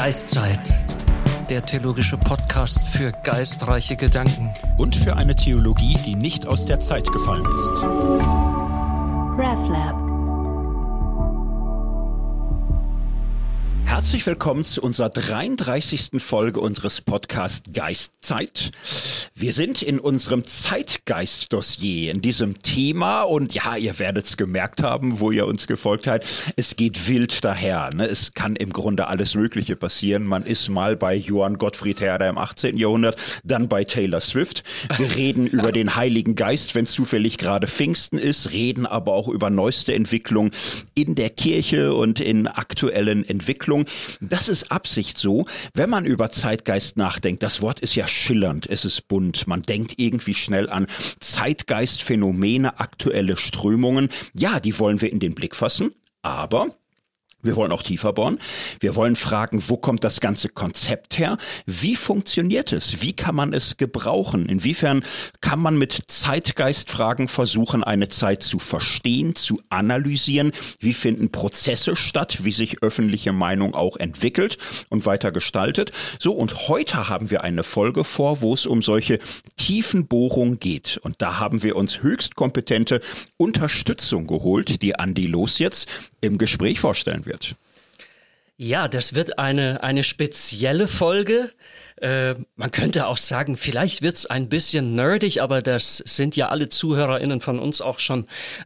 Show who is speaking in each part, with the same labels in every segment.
Speaker 1: Geistzeit, der theologische Podcast für geistreiche Gedanken.
Speaker 2: Und für eine Theologie, die nicht aus der Zeit gefallen ist.
Speaker 3: RefLab.
Speaker 2: Herzlich willkommen zu unserer 33. Folge unseres Podcasts Geistzeit. Wir sind in unserem Zeitgeist-Dossier, in diesem Thema, und ja, ihr werdet es gemerkt haben, wo ihr uns gefolgt habt, es geht wild daher. Ne? Es kann im Grunde alles Mögliche passieren. Man ist mal bei Johann Gottfried Herder im 18. Jahrhundert, dann bei Taylor Swift. Wir reden über den Heiligen Geist, wenn zufällig gerade Pfingsten ist, reden aber auch über neueste Entwicklungen in der Kirche und in aktuellen Entwicklungen. Das ist Absicht so, wenn man über Zeitgeist nachdenkt. Das Wort ist ja schillernd, es ist bunt. Man denkt irgendwie schnell an Zeitgeistphänomene, aktuelle Strömungen. Ja, die wollen wir in den Blick fassen, aber wir wollen auch tiefer bohren. Wir wollen fragen, wo kommt das ganze Konzept her? Wie funktioniert es? Wie kann man es gebrauchen? Inwiefern kann man mit Zeitgeistfragen versuchen, eine Zeit zu verstehen, zu analysieren? Wie finden Prozesse statt? Wie sich öffentliche Meinung auch entwickelt und weiter gestaltet? So, und heute haben wir eine Folge vor, wo es um solche tiefen Bohrungen geht. Und da haben wir uns höchst kompetente Unterstützung geholt, die Andi Loos jetzt im Gespräch vorstellen wird.
Speaker 1: Ja, das wird eine spezielle Folge. Man könnte auch sagen, vielleicht wird's ein bisschen nerdig, aber das sind ja alle ZuhörerInnen von uns auch schon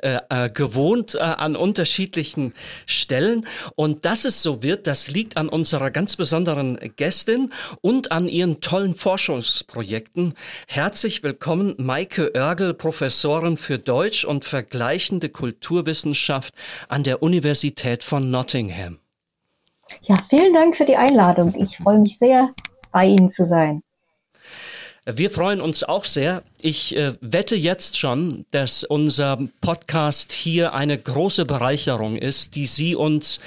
Speaker 1: gewohnt an unterschiedlichen Stellen. Und dass es so wird, das liegt an unserer ganz besonderen Gästin und an ihren tollen Forschungsprojekten. Herzlich willkommen, Maike Oergel, Professorin für Deutsch und vergleichende Kulturwissenschaft an der Universität von Nottingham.
Speaker 3: Ja, vielen Dank für die Einladung. Ich freue mich sehr, bei Ihnen zu sein.
Speaker 1: Wir freuen uns auch sehr. Ich wette jetzt schon, dass unser Podcast hier eine große Bereicherung ist, die Sie uns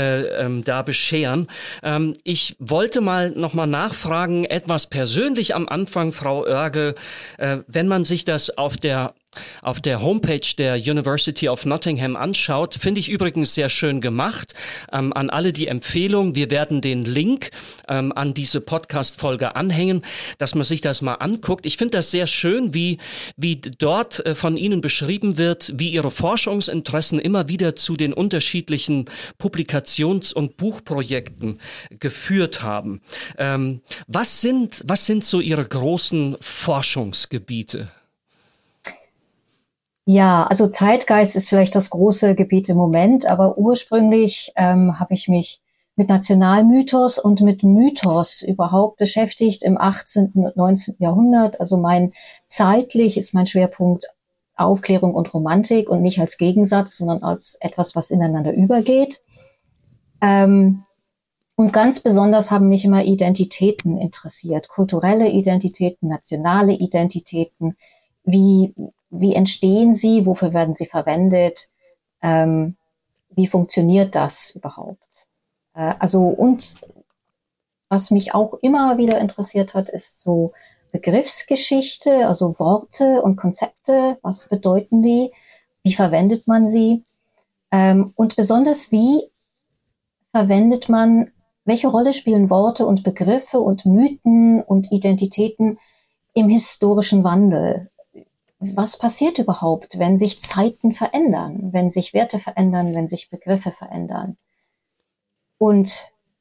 Speaker 1: da bescheren. Ich wollte noch mal nachfragen, etwas persönlich am Anfang, Frau Oergel, wenn man sich das auf der Homepage der University of Nottingham anschaut, finde ich übrigens sehr schön gemacht. An alle die Empfehlung, wir werden den Link an diese Podcast-Folge anhängen, dass man sich das mal anguckt. Ich finde das sehr schön, wie dort von Ihnen beschrieben wird, wie Ihre Forschungsinteressen immer wieder zu den unterschiedlichen Publikations- und Buchprojekten geführt haben. Was sind so Ihre großen Forschungsgebiete?
Speaker 3: Ja, also Zeitgeist ist vielleicht das große Gebiet im Moment, aber ursprünglich habe ich mich mit Nationalmythos und mit Mythos überhaupt beschäftigt im 18. und 19. Jahrhundert. Also zeitlich ist mein Schwerpunkt Aufklärung und Romantik und nicht als Gegensatz, sondern als etwas, was ineinander übergeht. Und ganz besonders haben mich immer Identitäten interessiert, kulturelle Identitäten, nationale Identitäten. Wie entstehen sie? Wofür werden sie verwendet? Wie funktioniert das überhaupt? Und was mich auch immer wieder interessiert hat, ist so Begriffsgeschichte, also Worte und Konzepte. Was bedeuten die? Wie verwendet man sie? Und besonders, welche Rolle spielen Worte und Begriffe und Mythen und Identitäten im historischen Wandel? Was passiert überhaupt, wenn sich Zeiten verändern, wenn sich Werte verändern, wenn sich Begriffe verändern? Und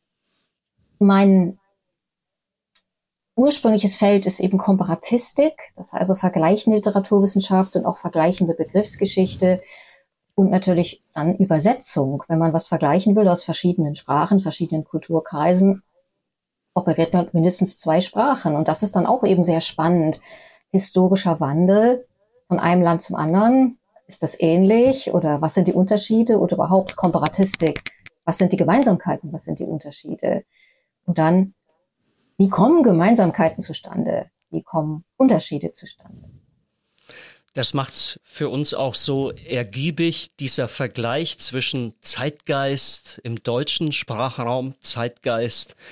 Speaker 3: mein ursprüngliches Feld ist eben Komparatistik, das heißt also vergleichende Literaturwissenschaft und auch vergleichende Begriffsgeschichte und natürlich dann Übersetzung. Wenn man was vergleichen will aus verschiedenen Sprachen, verschiedenen Kulturkreisen, operiert man mindestens 2 Sprachen. Und das ist dann auch eben sehr spannend. Historischer Wandel von einem Land zum anderen, ist das ähnlich oder was sind die Unterschiede oder überhaupt Komparatistik, was sind die Gemeinsamkeiten, was sind die Unterschiede und dann, wie kommen Gemeinsamkeiten zustande, wie kommen Unterschiede zustande.
Speaker 1: Das macht's für uns auch so ergiebig, dieser Vergleich zwischen Zeitgeist im deutschen Sprachraum, Zeitgeist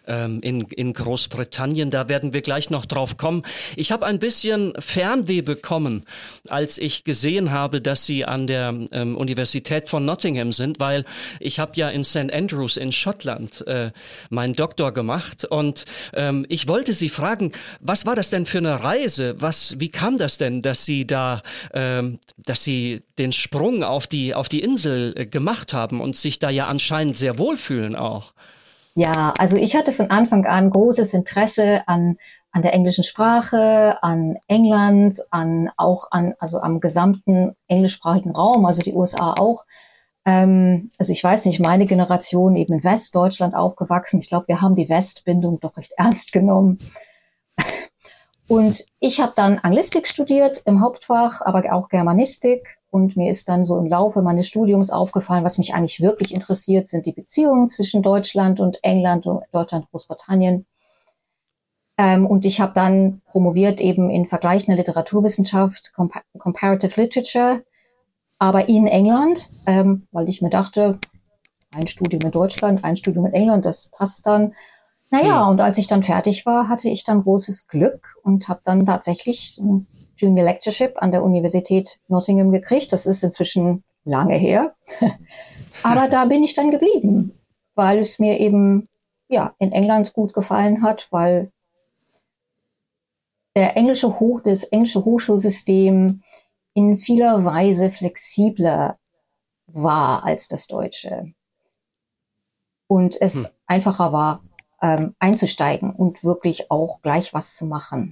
Speaker 1: in Großbritannien. Da werden wir gleich noch drauf kommen. Ich habe ein bisschen Fernweh bekommen, als ich gesehen habe, dass Sie an der Universität von Nottingham sind, weil ich habe ja in St. Andrews in Schottland meinen Doktor gemacht und ich wollte Sie fragen, was war das denn für eine Reise? Wie kam das denn, dass Sie da, dass Sie den Sprung auf die Insel gemacht haben und sich da ja anscheinend sehr wohlfühlen auch?
Speaker 3: Ja, also ich hatte von Anfang an großes Interesse an der englischen Sprache, an England, also am gesamten englischsprachigen Raum, also die USA auch. Also ich weiß nicht, meine Generation eben in Westdeutschland aufgewachsen. Ich glaube, wir haben die Westbindung doch recht ernst genommen. Und ich habe dann Anglistik studiert im Hauptfach, aber auch Germanistik. Und mir ist dann so im Laufe meines Studiums aufgefallen, was mich eigentlich wirklich interessiert, sind die Beziehungen zwischen Deutschland und England und Deutschland, Großbritannien. Und ich habe dann promoviert eben in vergleichender Literaturwissenschaft, Comparative Literature, aber in England, weil ich mir dachte, ein Studium in Deutschland, ein Studium in England, das passt dann. Naja, und als ich dann fertig war, hatte ich dann großes Glück und habe dann tatsächlich ein Junior Lectureship an der Universität Nottingham gekriegt. Das ist inzwischen lange her. Aber da bin ich dann geblieben, weil es mir eben ja in England gut gefallen hat, weil das englische Hochschulsystem in vieler Weise flexibler war als das deutsche. Und es einfacher war, einzusteigen und wirklich auch gleich was zu machen.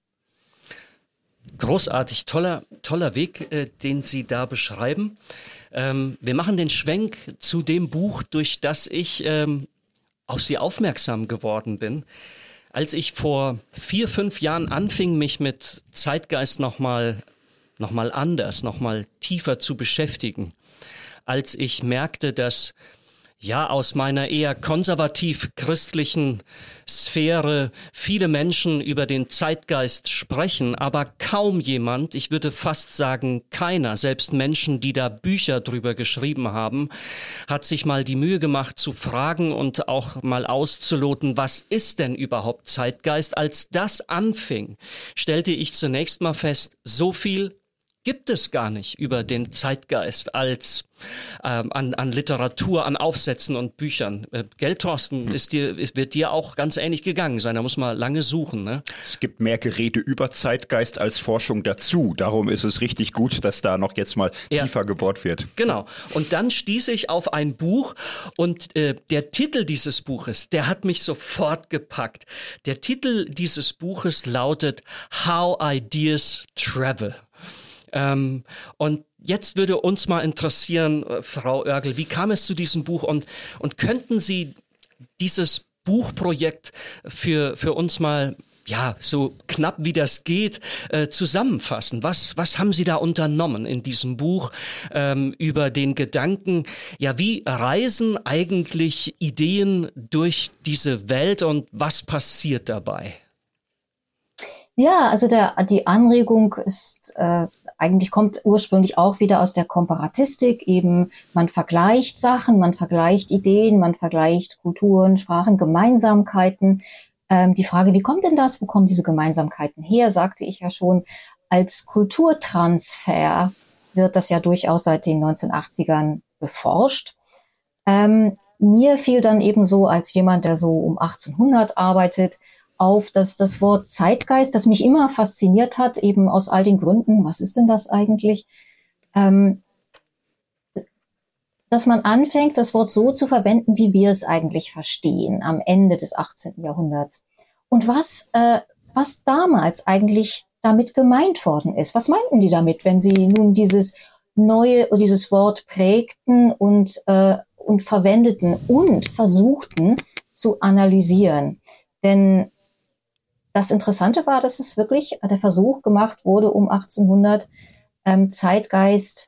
Speaker 1: Großartig, toller Weg, den Sie da beschreiben. Wir machen den Schwenk zu dem Buch, durch das ich auf Sie aufmerksam geworden bin. Als ich vor 4-5 Jahren anfing, mich mit Zeitgeist noch mal anders, noch mal tiefer zu beschäftigen, als ich merkte, dass ja aus meiner eher konservativ-christlichen Sphäre viele Menschen über den Zeitgeist sprechen, aber kaum jemand, ich würde fast sagen keiner, selbst Menschen, die da Bücher drüber geschrieben haben, hat sich mal die Mühe gemacht zu fragen und auch mal auszuloten, was ist denn überhaupt Zeitgeist? Als das anfing, stellte ich zunächst mal fest, so viel gibt es gar nicht über den Zeitgeist als an Literatur, an Aufsätzen und Büchern. Gell, Thorsten, wird dir auch ganz ähnlich gegangen sein. Da muss man lange suchen. Ne?
Speaker 2: Es gibt mehr Gerede über Zeitgeist als Forschung dazu. Darum ist es richtig gut, dass da noch jetzt mal tiefer gebohrt wird.
Speaker 1: Genau. Und dann stieß ich auf ein Buch und der Titel dieses Buches, der hat mich sofort gepackt. Der Titel dieses Buches lautet How Ideas Travel. Und jetzt würde uns mal interessieren, Frau Oergel, wie kam es zu diesem Buch und könnten Sie dieses Buchprojekt für uns mal, ja, so knapp wie das geht, zusammenfassen? Was haben Sie da unternommen in diesem Buch über den Gedanken, ja, wie reisen eigentlich Ideen durch diese Welt und was passiert dabei?
Speaker 3: Ja, also die Anregung ist eigentlich kommt ursprünglich auch wieder aus der Komparatistik. Eben man vergleicht Sachen, man vergleicht Ideen, man vergleicht Kulturen, Sprachen, Gemeinsamkeiten. Die Frage, wie kommt denn das? Wo kommen diese Gemeinsamkeiten her? Sagte ich ja schon. Als Kulturtransfer wird das ja durchaus seit den 1980ern beforscht. Mir fiel dann eben so als jemand, der so um 1800 arbeitet, auf, dass das Wort Zeitgeist, das mich immer fasziniert hat, eben aus all den Gründen, was ist denn das eigentlich, dass man anfängt, das Wort so zu verwenden, wie wir es eigentlich verstehen, am Ende des 18. Jahrhunderts. Und was damals eigentlich damit gemeint worden ist. Was meinten die damit, wenn sie nun dieses Wort prägten und verwendeten und versuchten zu analysieren? Denn das Interessante war, dass es wirklich der Versuch gemacht wurde, um 1800 Zeitgeist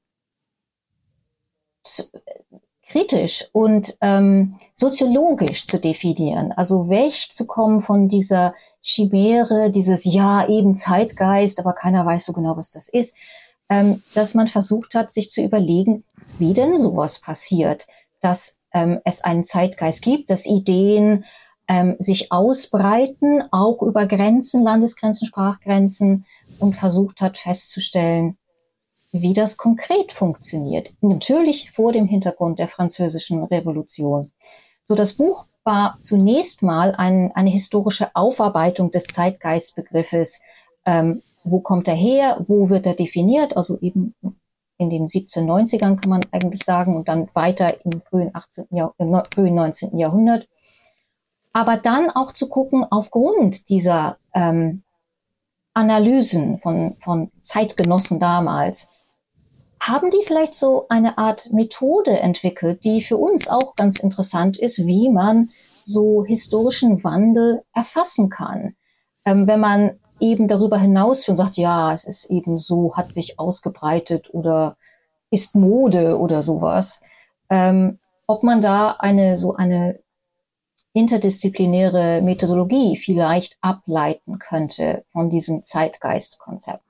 Speaker 3: kritisch und soziologisch zu definieren. Also wegzukommen von dieser Chimäre, dieses ja eben Zeitgeist, aber keiner weiß so genau, was das ist, dass man versucht hat, sich zu überlegen, wie denn sowas passiert, dass es einen Zeitgeist gibt, dass Ideen sich ausbreiten, auch über Grenzen, Landesgrenzen, Sprachgrenzen, und versucht hat festzustellen, wie das konkret funktioniert. Natürlich vor dem Hintergrund der Französischen Revolution. So, das Buch war zunächst mal eine historische Aufarbeitung des Zeitgeistbegriffes. Wo kommt er her? Wo wird er definiert? Also eben in den 1790ern kann man eigentlich sagen und dann weiter im frühen 19. Jahrhundert. Aber dann auch zu gucken, aufgrund dieser Analysen von Zeitgenossen damals, haben die vielleicht so eine Art Methode entwickelt, die für uns auch ganz interessant ist, wie man so historischen Wandel erfassen kann. Wenn man eben darüber hinaus und sagt, ja, es ist eben so, hat sich ausgebreitet oder ist Mode oder sowas, ob man da eine interdisziplinäre Methodologie vielleicht ableiten könnte von diesem Zeitgeistkonzept.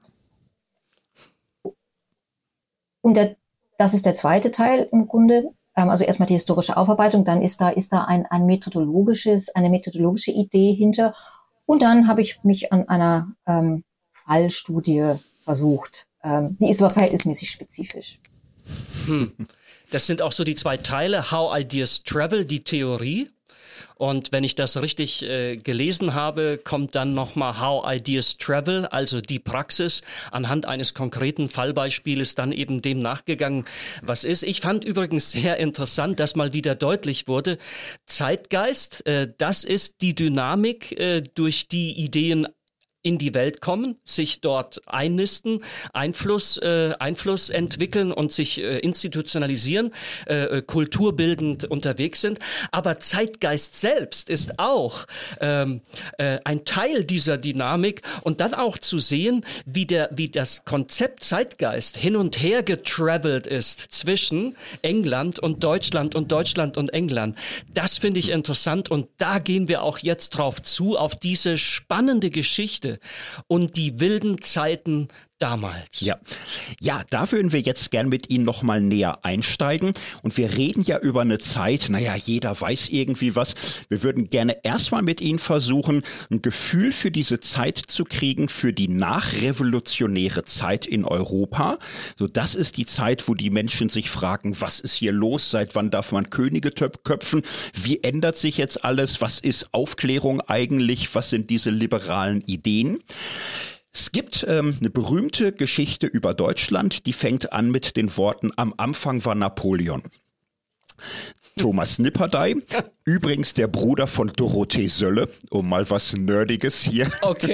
Speaker 3: Und das ist der zweite Teil im Grunde. Also erstmal die historische Aufarbeitung, dann ist da eine methodologische Idee hinter. Und dann habe ich mich an einer Fallstudie versucht. Die ist aber verhältnismäßig spezifisch.
Speaker 1: Das sind auch so die zwei Teile, How Ideas Travel, die Theorie. Und wenn ich das richtig gelesen habe, kommt dann nochmal How Ideas Travel, also die Praxis, anhand eines konkreten Fallbeispieles dann eben dem nachgegangen, was ist. Ich fand übrigens sehr interessant, dass mal wieder deutlich wurde, Zeitgeist, das ist die Dynamik, durch die Ideen in die Welt kommen, sich dort einnisten, Einfluss entwickeln und sich institutionalisieren, kulturbildend unterwegs sind. Aber Zeitgeist selbst ist auch ein Teil dieser Dynamik und dann auch zu sehen, wie das Konzept Zeitgeist hin und her getravelt ist zwischen England und Deutschland und Deutschland und England. Das finde ich interessant und da gehen wir auch jetzt drauf zu, auf diese spannende Geschichte und die wilden Zeiten damals.
Speaker 2: Ja, da würden wir jetzt gern mit Ihnen noch mal näher einsteigen und wir reden ja über eine Zeit, jeder weiß irgendwie was. Wir würden gerne erstmal mit Ihnen versuchen, ein Gefühl für diese Zeit zu kriegen, für die nachrevolutionäre Zeit in Europa. So, das ist die Zeit, wo die Menschen sich fragen, was ist hier los? Seit wann darf man Könige köpfen? Wie ändert sich jetzt alles? Was ist Aufklärung eigentlich? Was sind diese liberalen Ideen? Es gibt eine berühmte Geschichte über Deutschland, die fängt an mit den Worten, am Anfang war Napoleon. Thomas Nipperdey, übrigens der Bruder von Dorothee Sölle, um mal was Nerdiges hier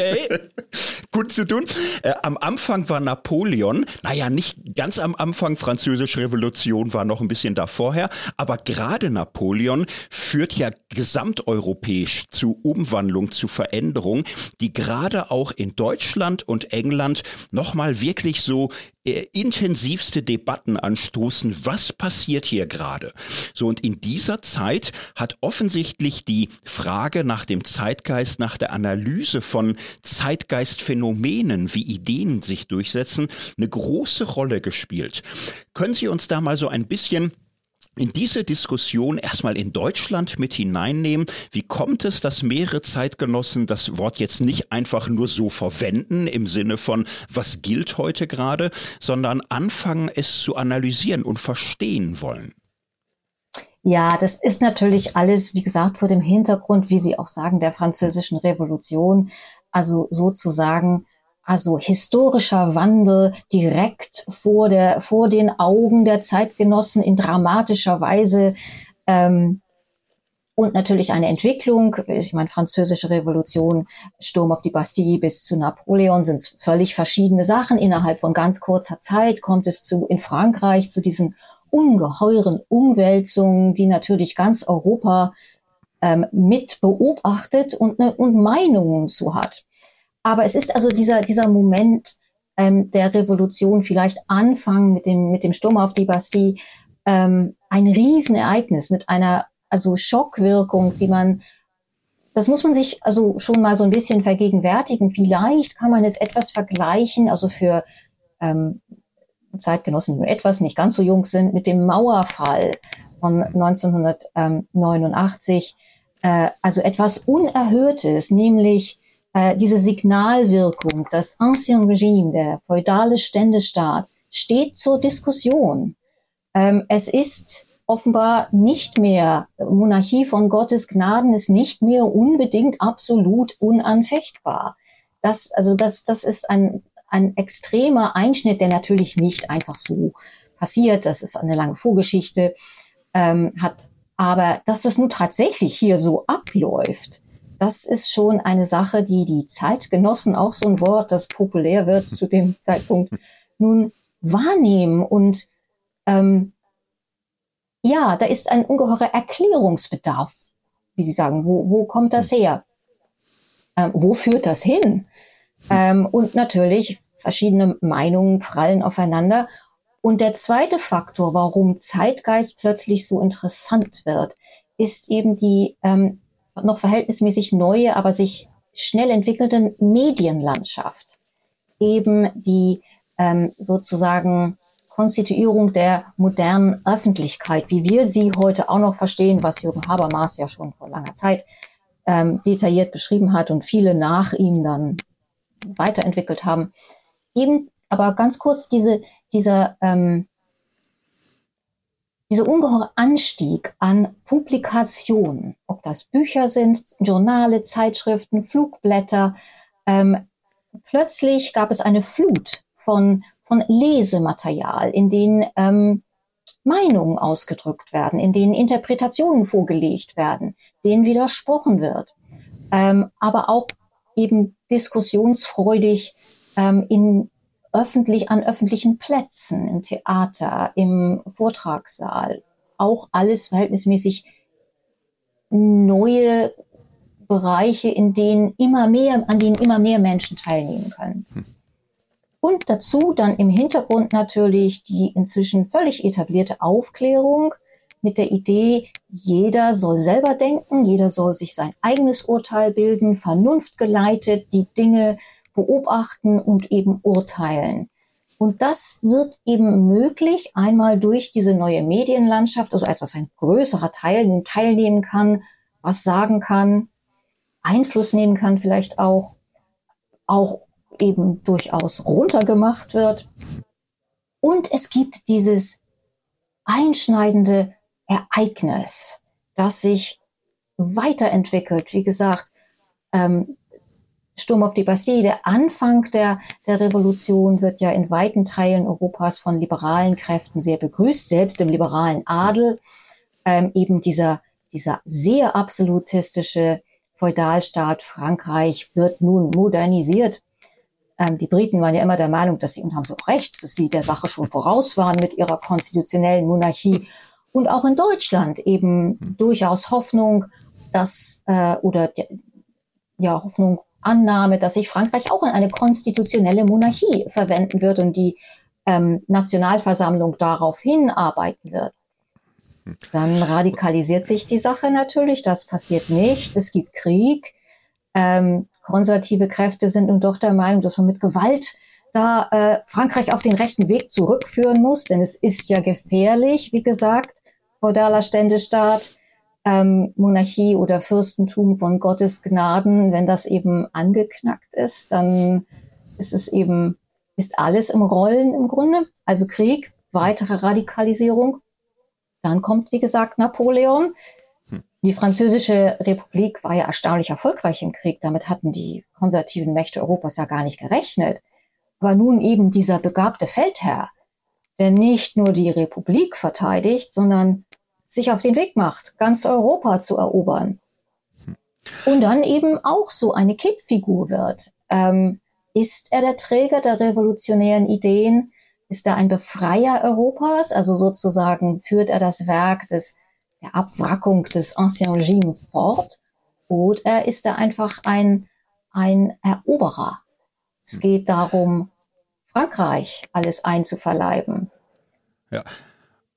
Speaker 2: gut zu tun. Am Anfang war Napoleon, nicht ganz am Anfang, Französische Revolution war noch ein bisschen da vorher, aber gerade Napoleon führt ja gesamteuropäisch zu Umwandlung, zu Veränderung, die gerade auch in Deutschland und England nochmal wirklich so intensivste Debatten anstoßen, was passiert hier gerade? So, und in dieser Zeit hat offensichtlich die Frage nach dem Zeitgeist, nach der Analyse von Zeitgeistphänomenen, wie Ideen sich durchsetzen, eine große Rolle gespielt. Können Sie uns da mal so ein bisschen in diese Diskussion erstmal in Deutschland mit hineinnehmen? Wie kommt es, dass mehrere Zeitgenossen das Wort jetzt nicht einfach nur so verwenden im Sinne von, was gilt heute gerade, sondern anfangen, es zu analysieren und verstehen wollen?
Speaker 3: Ja, das ist natürlich alles, wie gesagt, vor dem Hintergrund, wie Sie auch sagen, der Französischen Revolution, also sozusagen, historischer Wandel direkt vor den Augen der Zeitgenossen in dramatischer Weise, und natürlich eine Entwicklung. Ich meine, Französische Revolution, Sturm auf die Bastille bis zu Napoleon sind völlig verschiedene Sachen. Innerhalb von ganz kurzer Zeit kommt es in Frankreich zu diesen ungeheuren Umwälzungen, die natürlich ganz Europa mit beobachtet und Meinungen zu hat. Aber es ist also dieser Moment der Revolution, vielleicht Anfang mit dem Sturm auf die Bastille, ein Riesenereignis mit einer Schockwirkung, das muss man sich also schon mal so ein bisschen vergegenwärtigen. Vielleicht kann man es etwas vergleichen, also für Zeitgenossen, die nur etwas nicht ganz so jung sind, mit dem Mauerfall von 1989. also etwas Unerhörtes, nämlich diese Signalwirkung, das Ancien Regime, der feudale Ständestaat, steht zur Diskussion. Es ist offenbar nicht mehr, Monarchie von Gottes Gnaden ist nicht mehr unbedingt absolut unanfechtbar. Das ist ein extremer Einschnitt, der natürlich nicht einfach so passiert. Das ist eine lange Vorgeschichte, hat. Aber dass das nun tatsächlich hier so abläuft, das ist schon eine Sache, die die Zeitgenossen, auch so ein Wort, das populär wird zu dem Zeitpunkt, nun wahrnehmen. Und ja, da ist ein ungeheurer Erklärungsbedarf, wie Sie sagen. Wo kommt das her? Wo führt das hin? Und natürlich, verschiedene Meinungen prallen aufeinander. Und der zweite Faktor, warum Zeitgeist plötzlich so interessant wird, ist eben die noch verhältnismäßig neue, aber sich schnell entwickelnde Medienlandschaft. Eben die sozusagen Konstituierung der modernen Öffentlichkeit, wie wir sie heute auch noch verstehen, was Jürgen Habermas ja schon vor langer Zeit detailliert beschrieben hat und viele nach ihm dann weiterentwickelt haben. Eben, aber ganz kurz dieser ungeheure Anstieg an Publikationen, ob das Bücher sind, Journale, Zeitschriften, Flugblätter. Plötzlich gab es eine Flut von Lesematerial, in denen Meinungen ausgedrückt werden, in denen Interpretationen vorgelegt werden, denen widersprochen wird. Aber auch eben diskussionsfreudig an öffentlichen Plätzen, im Theater, im Vortragssaal. Auch alles verhältnismäßig neue Bereiche, an denen immer mehr Menschen teilnehmen können. Und dazu dann im Hintergrund natürlich die inzwischen völlig etablierte Aufklärung mit der Idee, jeder soll selber denken, jeder soll sich sein eigenes Urteil bilden, vernunftgeleitet die Dinge beobachten und eben urteilen. Und das wird eben möglich, einmal durch diese neue Medienlandschaft, also etwas ein größerer Teil teilnehmen kann, was sagen kann, Einfluss nehmen kann vielleicht auch eben durchaus runtergemacht wird. Und es gibt dieses einschneidende Ereignis, das sich weiterentwickelt. Wie gesagt, Sturm auf die Bastille, der Anfang der Revolution wird ja in weiten Teilen Europas von liberalen Kräften sehr begrüßt, selbst im liberalen Adel. Eben dieser sehr absolutistische Feudalstaat Frankreich wird nun modernisiert. Die Briten waren ja immer der Meinung, und haben so recht, dass sie der Sache schon voraus waren mit ihrer konstitutionellen Monarchie. Und auch in Deutschland eben durchaus Hoffnung, Annahme, dass sich Frankreich auch in eine konstitutionelle Monarchie verwenden wird und die Nationalversammlung darauf hinarbeiten wird. Dann radikalisiert sich die Sache natürlich, das passiert nicht, es gibt Krieg. Konservative Kräfte sind nun doch der Meinung, dass man mit Gewalt da Frankreich auf den rechten Weg zurückführen muss, denn es ist ja gefährlich, wie gesagt, feudaler Ständestaat, Monarchie oder Fürstentum von Gottes Gnaden, wenn das eben angeknackt ist, dann ist alles im Rollen im Grunde, also Krieg, weitere Radikalisierung. Dann kommt, wie gesagt, Napoleon. Die Französische Republik war ja erstaunlich erfolgreich im Krieg. Damit hatten die konservativen Mächte Europas ja gar nicht gerechnet. Aber nun eben dieser begabte Feldherr, der nicht nur die Republik verteidigt, sondern sich auf den Weg macht, ganz Europa zu erobern. Und dann eben auch so eine Kippfigur wird. Ist er der Träger der revolutionären Ideen? Ist er ein Befreier Europas? Also sozusagen führt er das Werk der Abwrackung des Ancien Regime fort? Oder ist er einfach ein Eroberer? Es geht darum, Frankreich alles einzuverleiben.
Speaker 2: Ja.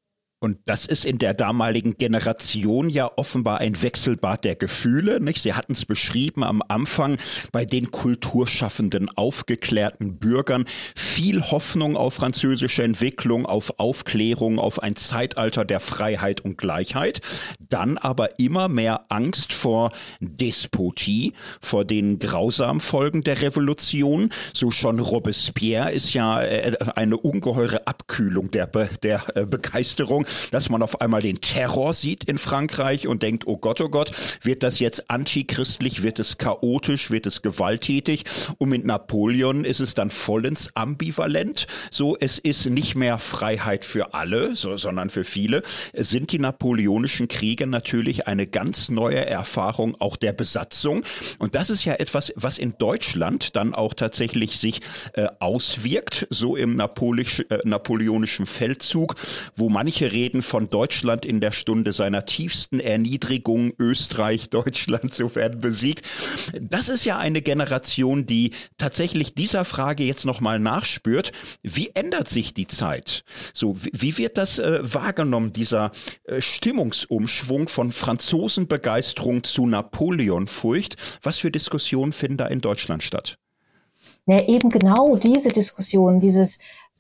Speaker 2: Und das ist in der damaligen Generation ja offenbar ein Wechselbad der Gefühle, nicht? Sie hatten es beschrieben am Anfang, bei den kulturschaffenden, aufgeklärten Bürgern viel Hoffnung auf französische Entwicklung, auf Aufklärung, auf ein Zeitalter der Freiheit und Gleichheit. Dann aber immer mehr Angst vor Despotie, vor den grausamen Folgen der Revolution. So schon Robespierre ist ja eine ungeheure Abkühlung der Begeisterung, dass man auf einmal den Terror sieht in Frankreich und denkt, oh Gott, wird das jetzt antichristlich, wird es chaotisch, wird es gewalttätig? Und mit Napoleon ist es dann vollends ambivalent. So, es ist nicht mehr Freiheit für alle, sondern für viele. Es sind die napoleonischen Kriege natürlich eine ganz neue Erfahrung auch der Besatzung. Und das ist ja etwas, was in Deutschland dann auch tatsächlich sich auswirkt, so im napoleonischen Feldzug, wo manche reden von Deutschland in der Stunde seiner tiefsten Erniedrigung, Österreich, Deutschland, so werden besiegt. Das ist ja eine Generation, die tatsächlich dieser Frage jetzt nochmal nachspürt. Wie ändert sich die Zeit? So, wie wird das wahrgenommen, dieser Stimmungsumschwung von Franzosenbegeisterung zu Napoleonfurcht? Was für Diskussionen finden da in Deutschland statt?
Speaker 3: Ja, eben genau diese Diskussion, dieses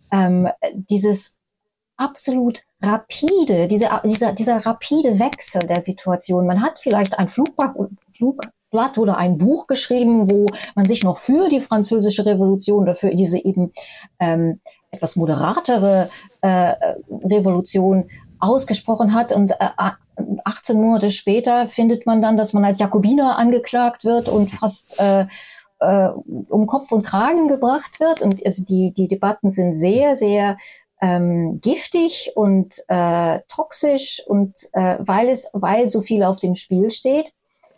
Speaker 3: absolut rapide, dieser rapide Wechsel der Situation. Man hat vielleicht ein Flugblatt oder ein Buch geschrieben, wo man sich noch für die Französische Revolution oder für diese eben etwas moderatere Revolution ausgesprochen hat, und 18 Monate später findet man dann, dass man als Jakobiner angeklagt wird und fast um Kopf und Kragen gebracht wird. Und also die Debatten sind sehr, sehr giftig und toxisch, und weil so viel auf dem Spiel steht.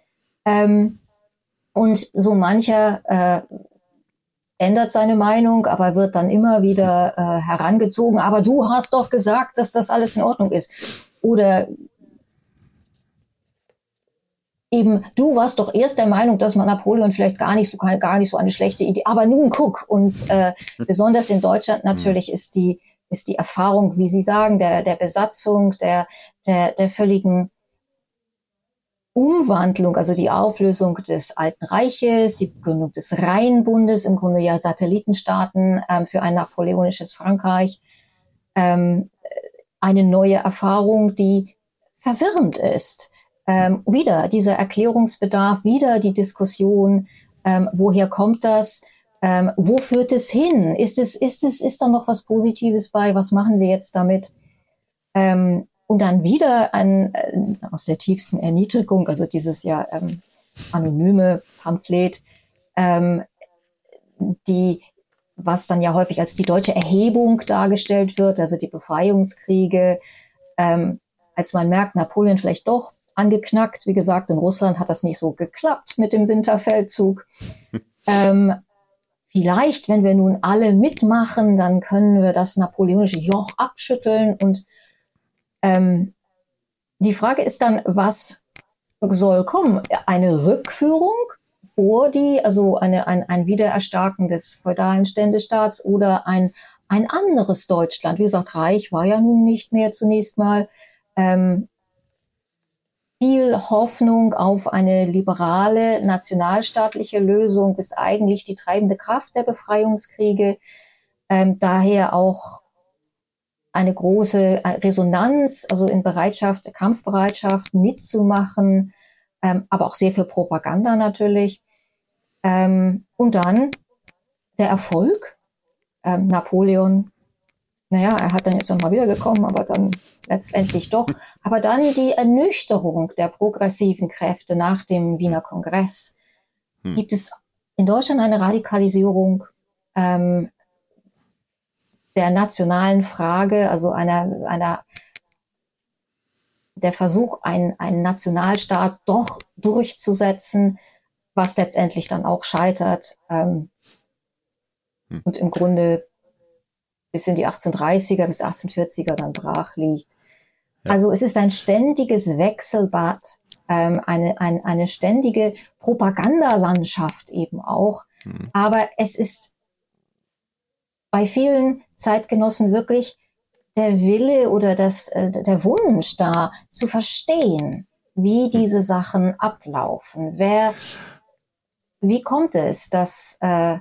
Speaker 3: Und so mancher ändert seine Meinung, aber wird dann immer wieder herangezogen. Aber du hast doch gesagt, dass das alles in Ordnung ist. Oder eben, du warst doch erst der Meinung, dass man Napoleon vielleicht gar nicht so eine schlechte Idee. Aber nun guck. Und besonders in Deutschland natürlich ist die Erfahrung, wie Sie sagen, der Besatzung, der völligen Umwandlung, also die Auflösung des Alten Reiches, die Gründung des Rheinbundes, im Grunde ja Satellitenstaaten für ein napoleonisches Frankreich, eine neue Erfahrung, die verwirrend ist. Wieder dieser Erklärungsbedarf, wieder die Diskussion, woher kommt das? Wo führt es hin? Ist da noch was Positives bei? Was machen wir jetzt damit? Und dann wieder aus der tiefsten Erniedrigung, also dieses ja anonyme Pamphlet, was dann ja häufig als die deutsche Erhebung dargestellt wird, also die Befreiungskriege, als man merkt, Napoleon vielleicht doch angeknackt. Wie gesagt, in Russland hat das nicht so geklappt mit dem Winterfeldzug. Vielleicht, wenn wir nun alle mitmachen, dann können wir das napoleonische Joch abschütteln. Und die Frage ist dann, was soll kommen? Eine Rückführung also ein Wiedererstarken des feudalen Ständestaats oder ein anderes Deutschland? Wie gesagt, Reich war ja nun nicht mehr zunächst mal. Viel Hoffnung auf eine liberale, nationalstaatliche Lösung ist eigentlich die treibende Kraft der Befreiungskriege. Daher auch eine große Resonanz, also in Kampfbereitschaft mitzumachen, aber auch sehr viel Propaganda natürlich. Und dann der Erfolg. Napoleon, er hat dann jetzt nochmal wiedergekommen, aber dann letztendlich doch. Aber dann die Ernüchterung der progressiven Kräfte nach dem Wiener Kongress. Gibt es in Deutschland eine Radikalisierung der nationalen Frage, also der Versuch, einen Nationalstaat doch durchzusetzen, was letztendlich dann auch scheitert und im Grunde bis in die 1830er bis 1840er dann brach liegt. Ja. Also es ist ein ständiges Wechselbad, eine ständige Propagandalandschaft eben auch. Aber es ist bei vielen Zeitgenossen wirklich der Wille oder der Wunsch da zu verstehen, wie diese Sachen ablaufen. Wie kommt es, dass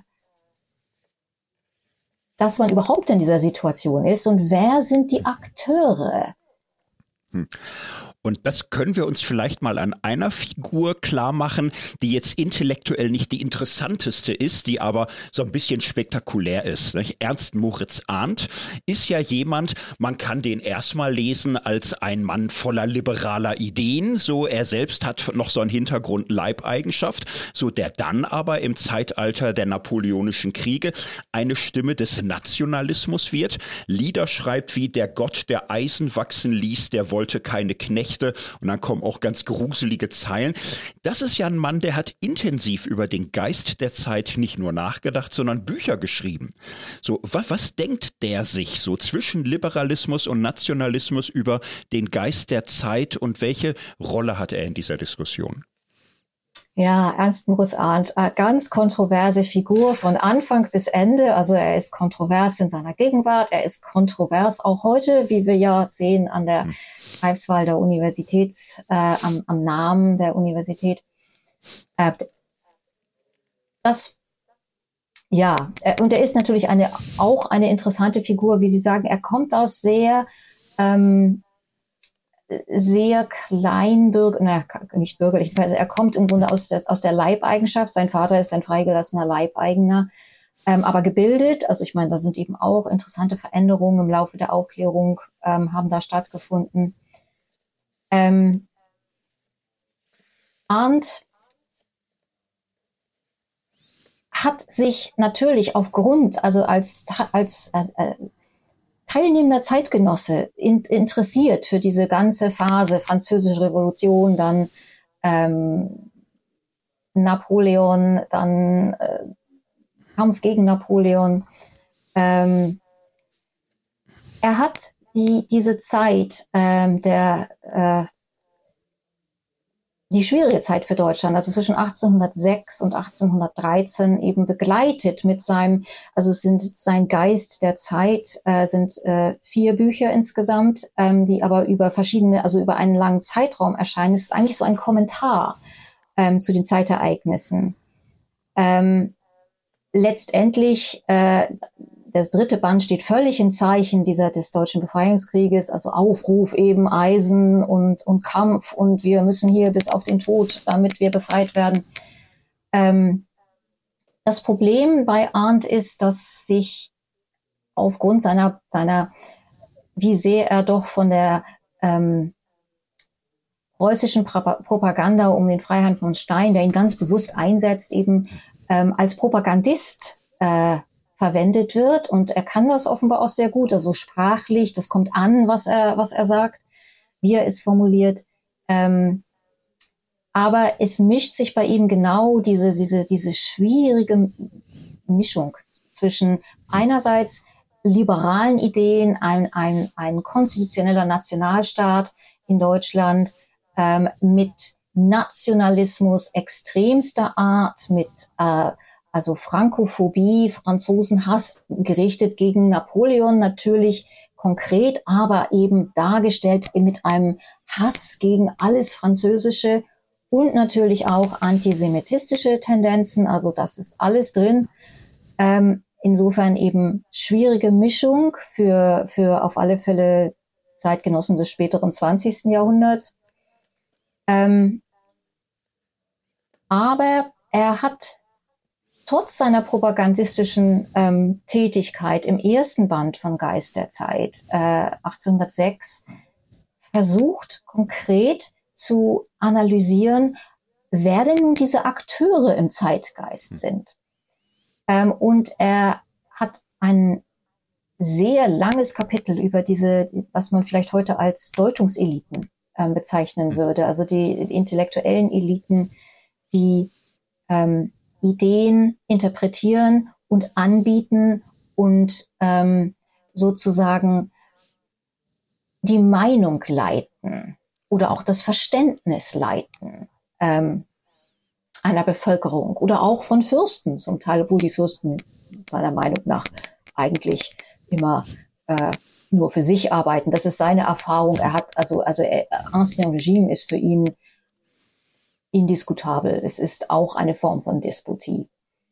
Speaker 3: man überhaupt in dieser Situation ist und wer sind die Akteure?
Speaker 2: Und das können wir uns vielleicht mal an einer Figur klar machen, die jetzt intellektuell nicht die interessanteste ist, die aber so ein bisschen spektakulär ist. Nicht? Ernst Moritz Arndt ist ja jemand, man kann den erstmal lesen als ein Mann voller liberaler Ideen, so er selbst hat noch so einen Hintergrund Leibeigenschaft, so der dann aber im Zeitalter der Napoleonischen Kriege eine Stimme des Nationalismus wird, Lieder schreibt wie der Gott, der Eisen wachsen ließ, der wollte keine Knechte. Und dann kommen auch ganz gruselige Zeilen. Das ist ja ein Mann, der hat intensiv über den Geist der Zeit nicht nur nachgedacht, sondern Bücher geschrieben. So, was denkt der sich so zwischen Liberalismus und Nationalismus über den Geist der Zeit und welche Rolle hat er in dieser Diskussion?
Speaker 3: Ja, Ernst Moritz Arndt, ganz kontroverse Figur von Anfang bis Ende. Also er ist kontrovers in seiner Gegenwart, er ist kontrovers auch heute, wie wir ja sehen an der Greifswalder am Namen der Universität. Und er ist natürlich auch eine interessante Figur, wie Sie sagen. Er kommt aus sehr nicht bürgerlich, also er kommt im Grunde aus der Leibeigenschaft. Sein Vater ist ein freigelassener Leibeigener, aber gebildet. Also ich meine, da sind eben auch interessante Veränderungen im Laufe der Aufklärung, haben da stattgefunden. Arndt hat sich natürlich also als teilnehmender Zeitgenosse interessiert für diese ganze Phase, Französische Revolution, dann Napoleon, dann Kampf gegen Napoleon. Er hat diese Zeit die schwierige Zeit für Deutschland, also zwischen 1806 und 1813 eben begleitet sein Geist der Zeit, sind 4 Bücher insgesamt, die aber über über einen langen Zeitraum erscheinen. Es ist eigentlich so ein Kommentar zu den Zeitereignissen. Letztendlich, das 3. Band steht völlig im Zeichen des deutschen Befreiungskrieges, also Aufruf eben, Eisen und Kampf und wir müssen hier bis auf den Tod, damit wir befreit werden. Das Problem bei Arndt ist, dass sich aufgrund seiner wie sehr er doch von der preußischen Propaganda um den Freiherrn von Stein, der ihn ganz bewusst einsetzt, eben als Propagandist verwendet wird, und er kann das offenbar auch sehr gut, also sprachlich, das kommt an, was er sagt, wie er es formuliert, aber es mischt sich bei ihm genau diese schwierige Mischung zwischen einerseits liberalen Ideen, ein konstitutioneller Nationalstaat in Deutschland, mit Nationalismus extremster Art, mit also Frankophobie, Franzosenhass gerichtet gegen Napoleon natürlich konkret, aber eben dargestellt mit einem Hass gegen alles Französische und natürlich auch antisemitistische Tendenzen. Also das ist alles drin. Insofern eben schwierige Mischung für auf alle Fälle Zeitgenossen des späteren 20. Jahrhunderts. Aber er hat trotz seiner propagandistischen Tätigkeit im 1. Band von Geist der Zeit 1806 versucht, konkret zu analysieren, wer denn nun diese Akteure im Zeitgeist sind. Und er hat ein sehr langes Kapitel über was man vielleicht heute als Deutungseliten bezeichnen würde, also die intellektuellen Eliten, die Ideen interpretieren und anbieten und sozusagen die Meinung leiten oder auch das Verständnis leiten einer Bevölkerung oder auch von Fürsten, zum Teil, obwohl die Fürsten seiner Meinung nach eigentlich immer nur für sich arbeiten. Das ist seine Erfahrung. Er hat Ancien Regime ist für ihn indiskutabel. Es ist auch eine Form von Despotie.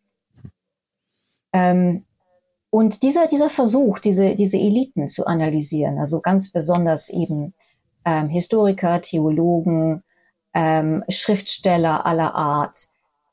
Speaker 3: Und dieser Versuch, diese Eliten zu analysieren, also ganz besonders eben Historiker, Theologen, Schriftsteller aller Art,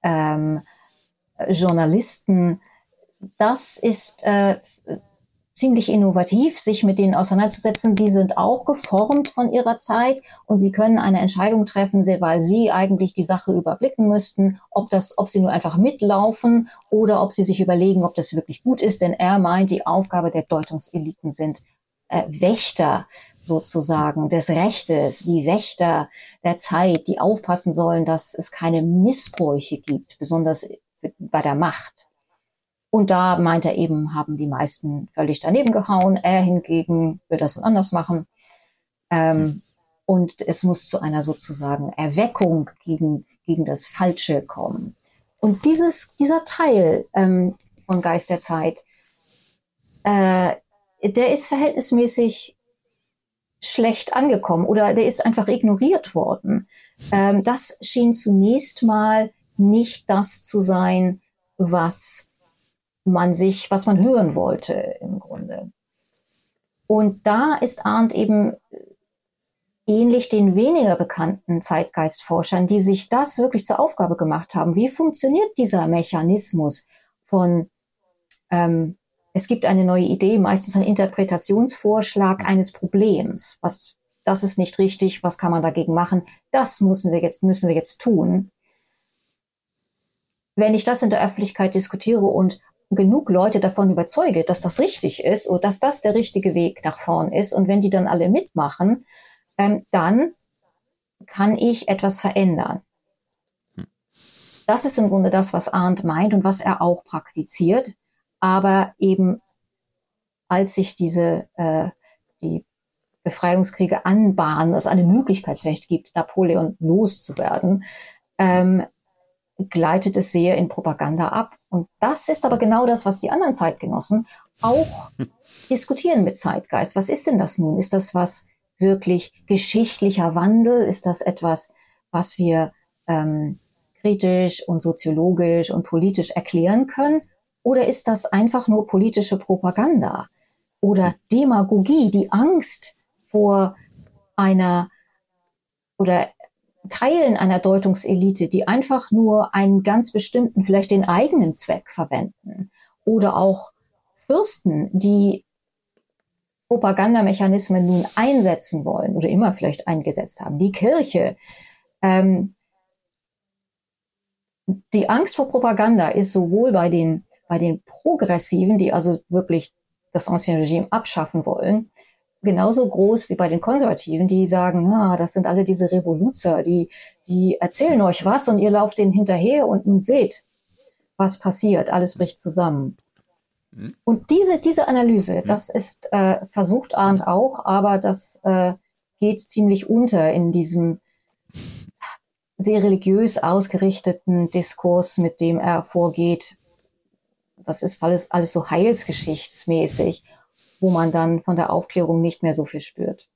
Speaker 3: Journalisten, das ist ziemlich innovativ, sich mit denen auseinanderzusetzen. Die sind auch geformt von ihrer Zeit und sie können eine Entscheidung treffen, weil sie eigentlich die Sache überblicken müssten, ob sie nur einfach mitlaufen oder ob sie sich überlegen, ob das wirklich gut ist. Denn er meint, die Aufgabe der Deutungseliten sind Wächter sozusagen des Rechtes, die Wächter der Zeit, die aufpassen sollen, dass es keine Missbräuche gibt, besonders bei der Macht. Und da meint er eben, haben die meisten völlig daneben gehauen. Er hingegen wird das anders machen. Und es muss zu einer sozusagen Erweckung gegen das Falsche kommen. Und dieser Teil von Geist der Zeit, der ist verhältnismäßig schlecht angekommen oder der ist einfach ignoriert worden. Das schien zunächst mal nicht das zu sein, was man hören wollte im Grunde. Und da ist Arndt eben ähnlich den weniger bekannten Zeitgeistforschern, die sich das wirklich zur Aufgabe gemacht haben. Wie funktioniert dieser Mechanismus von, es gibt eine neue Idee, meistens ein Interpretationsvorschlag eines Problems. Das ist nicht richtig, was kann man dagegen machen? Das müssen wir jetzt tun. Wenn ich das in der Öffentlichkeit diskutiere und genug Leute davon überzeuge, dass das richtig ist oder dass das der richtige Weg nach vorn ist und wenn die dann alle mitmachen, dann kann ich etwas verändern. Das ist im Grunde das, was Arndt meint und was er auch praktiziert. Aber eben als sich die Befreiungskriege anbahnen, es eine Möglichkeit vielleicht gibt, Napoleon loszuwerden, gleitet es sehr in Propaganda ab. Und das ist aber genau das, was die anderen Zeitgenossen auch diskutieren mit Zeitgeist. Was ist denn das nun? Ist das was wirklich geschichtlicher Wandel? Ist das etwas, was wir kritisch und soziologisch und politisch erklären können? Oder ist das einfach nur politische Propaganda oder Demagogie, die Angst vor einer oder Teilen einer Deutungselite, die einfach nur einen ganz bestimmten, vielleicht den eigenen Zweck verwenden oder auch Fürsten, die Propagandamechanismen nun einsetzen wollen oder immer vielleicht eingesetzt haben, die Kirche. Die Angst vor Propaganda ist sowohl bei den Progressiven, die also wirklich das Ancien Regime abschaffen wollen, genauso groß wie bei den Konservativen, die sagen, das sind alle diese Revoluzer, die erzählen euch was und ihr lauft denen hinterher und seht, was passiert, alles bricht zusammen. Und diese Analyse, das ist versucht Arndt auch, aber das geht ziemlich unter in diesem sehr religiös ausgerichteten Diskurs, mit dem er vorgeht. Das ist alles so heilsgeschichtsmäßig, wo man dann von der Aufklärung nicht mehr so viel spürt.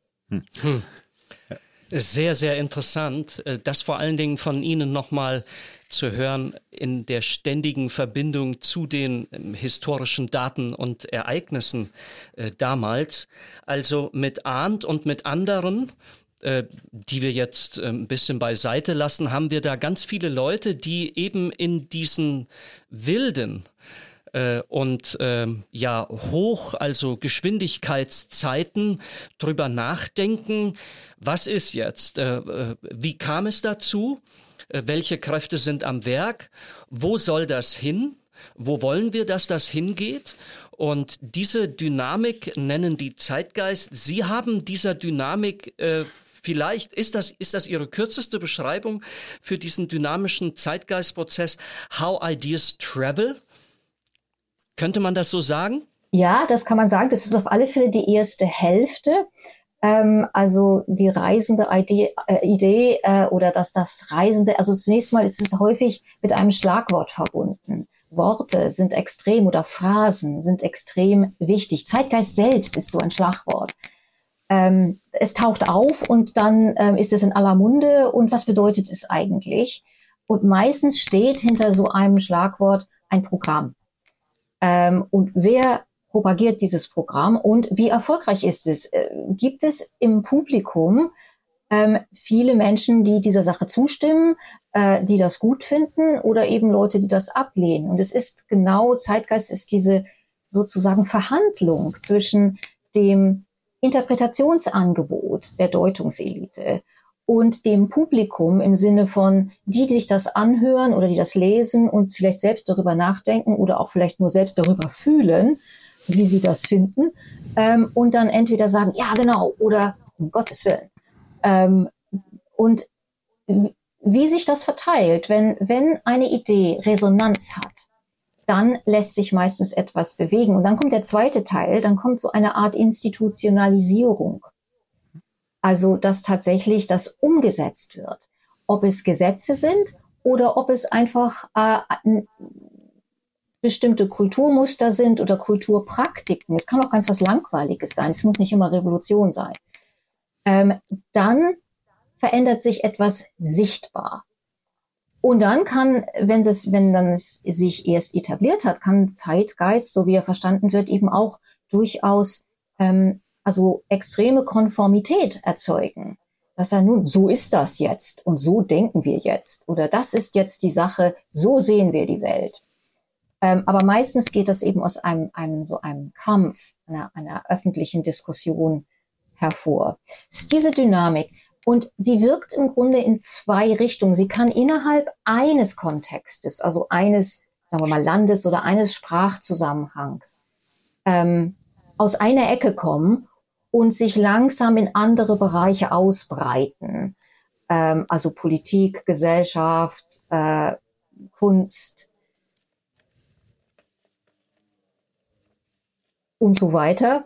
Speaker 1: Sehr, sehr interessant, das vor allen Dingen von Ihnen nochmal zu hören in der ständigen Verbindung zu den historischen Daten und Ereignissen damals. Also mit Arndt und mit anderen, die wir jetzt ein bisschen beiseite lassen, haben wir da ganz viele Leute, die eben in diesen wilden und also Geschwindigkeitszeiten drüber nachdenken, was ist jetzt, wie kam es dazu, welche Kräfte sind am Werk, wo soll das hin, wo wollen wir, dass das hingeht? Und diese Dynamik nennen die Zeitgeist. Sie haben dieser Dynamik vielleicht, ist das Ihre kürzeste Beschreibung für diesen dynamischen Zeitgeistprozess, How Ideas Travel? Könnte man das so sagen?
Speaker 3: Ja, das kann man sagen. Das ist auf alle Fälle die erste Hälfte. Also die reisende Idee oder dass das Reisende, also zunächst mal ist es häufig mit einem Schlagwort verbunden. Worte sind extrem oder Phrasen sind extrem wichtig. Zeitgeist selbst ist so ein Schlagwort. Es taucht auf und dann ist es in aller Munde. Und was bedeutet es eigentlich? Und meistens steht hinter so einem Schlagwort ein Programm. Und wer propagiert dieses Programm und wie erfolgreich ist es? Gibt es im Publikum viele Menschen, die dieser Sache zustimmen, die das gut finden oder eben Leute, die das ablehnen? Und es ist genau, Zeitgeist ist diese sozusagen Verhandlung zwischen dem Interpretationsangebot der Deutungselite und dem Publikum im Sinne von die sich das anhören oder die das lesen und vielleicht selbst darüber nachdenken oder auch vielleicht nur selbst darüber fühlen, wie sie das finden, und dann entweder sagen, ja genau, oder um Gottes Willen. Und wie sich das verteilt, wenn eine Idee Resonanz hat, dann lässt sich meistens etwas bewegen. Und dann kommt der zweite Teil, dann kommt so eine Art Institutionalisierung. Also, dass tatsächlich das umgesetzt wird. Ob es Gesetze sind oder ob es einfach bestimmte Kulturmuster sind oder Kulturpraktiken. Es kann auch ganz was Langweiliges sein. Es muss nicht immer Revolution sein. Dann verändert sich etwas sichtbar. Und dann kann, wenn dann es sich erst etabliert hat, kann Zeitgeist, so wie er verstanden wird, eben auch durchaus also extreme Konformität erzeugen. Dass er nun, so ist das jetzt und so denken wir jetzt oder das ist jetzt die Sache, so sehen wir die Welt. Aber meistens geht das eben aus einem Kampf, einer öffentlichen Diskussion hervor. Es ist diese Dynamik. Und sie wirkt im Grunde in zwei Richtungen. Sie kann innerhalb eines Kontextes, also eines, sagen wir mal, Landes oder eines Sprachzusammenhangs, aus einer Ecke kommen und sich langsam in andere Bereiche ausbreiten. Also Politik, Gesellschaft, Kunst und so weiter.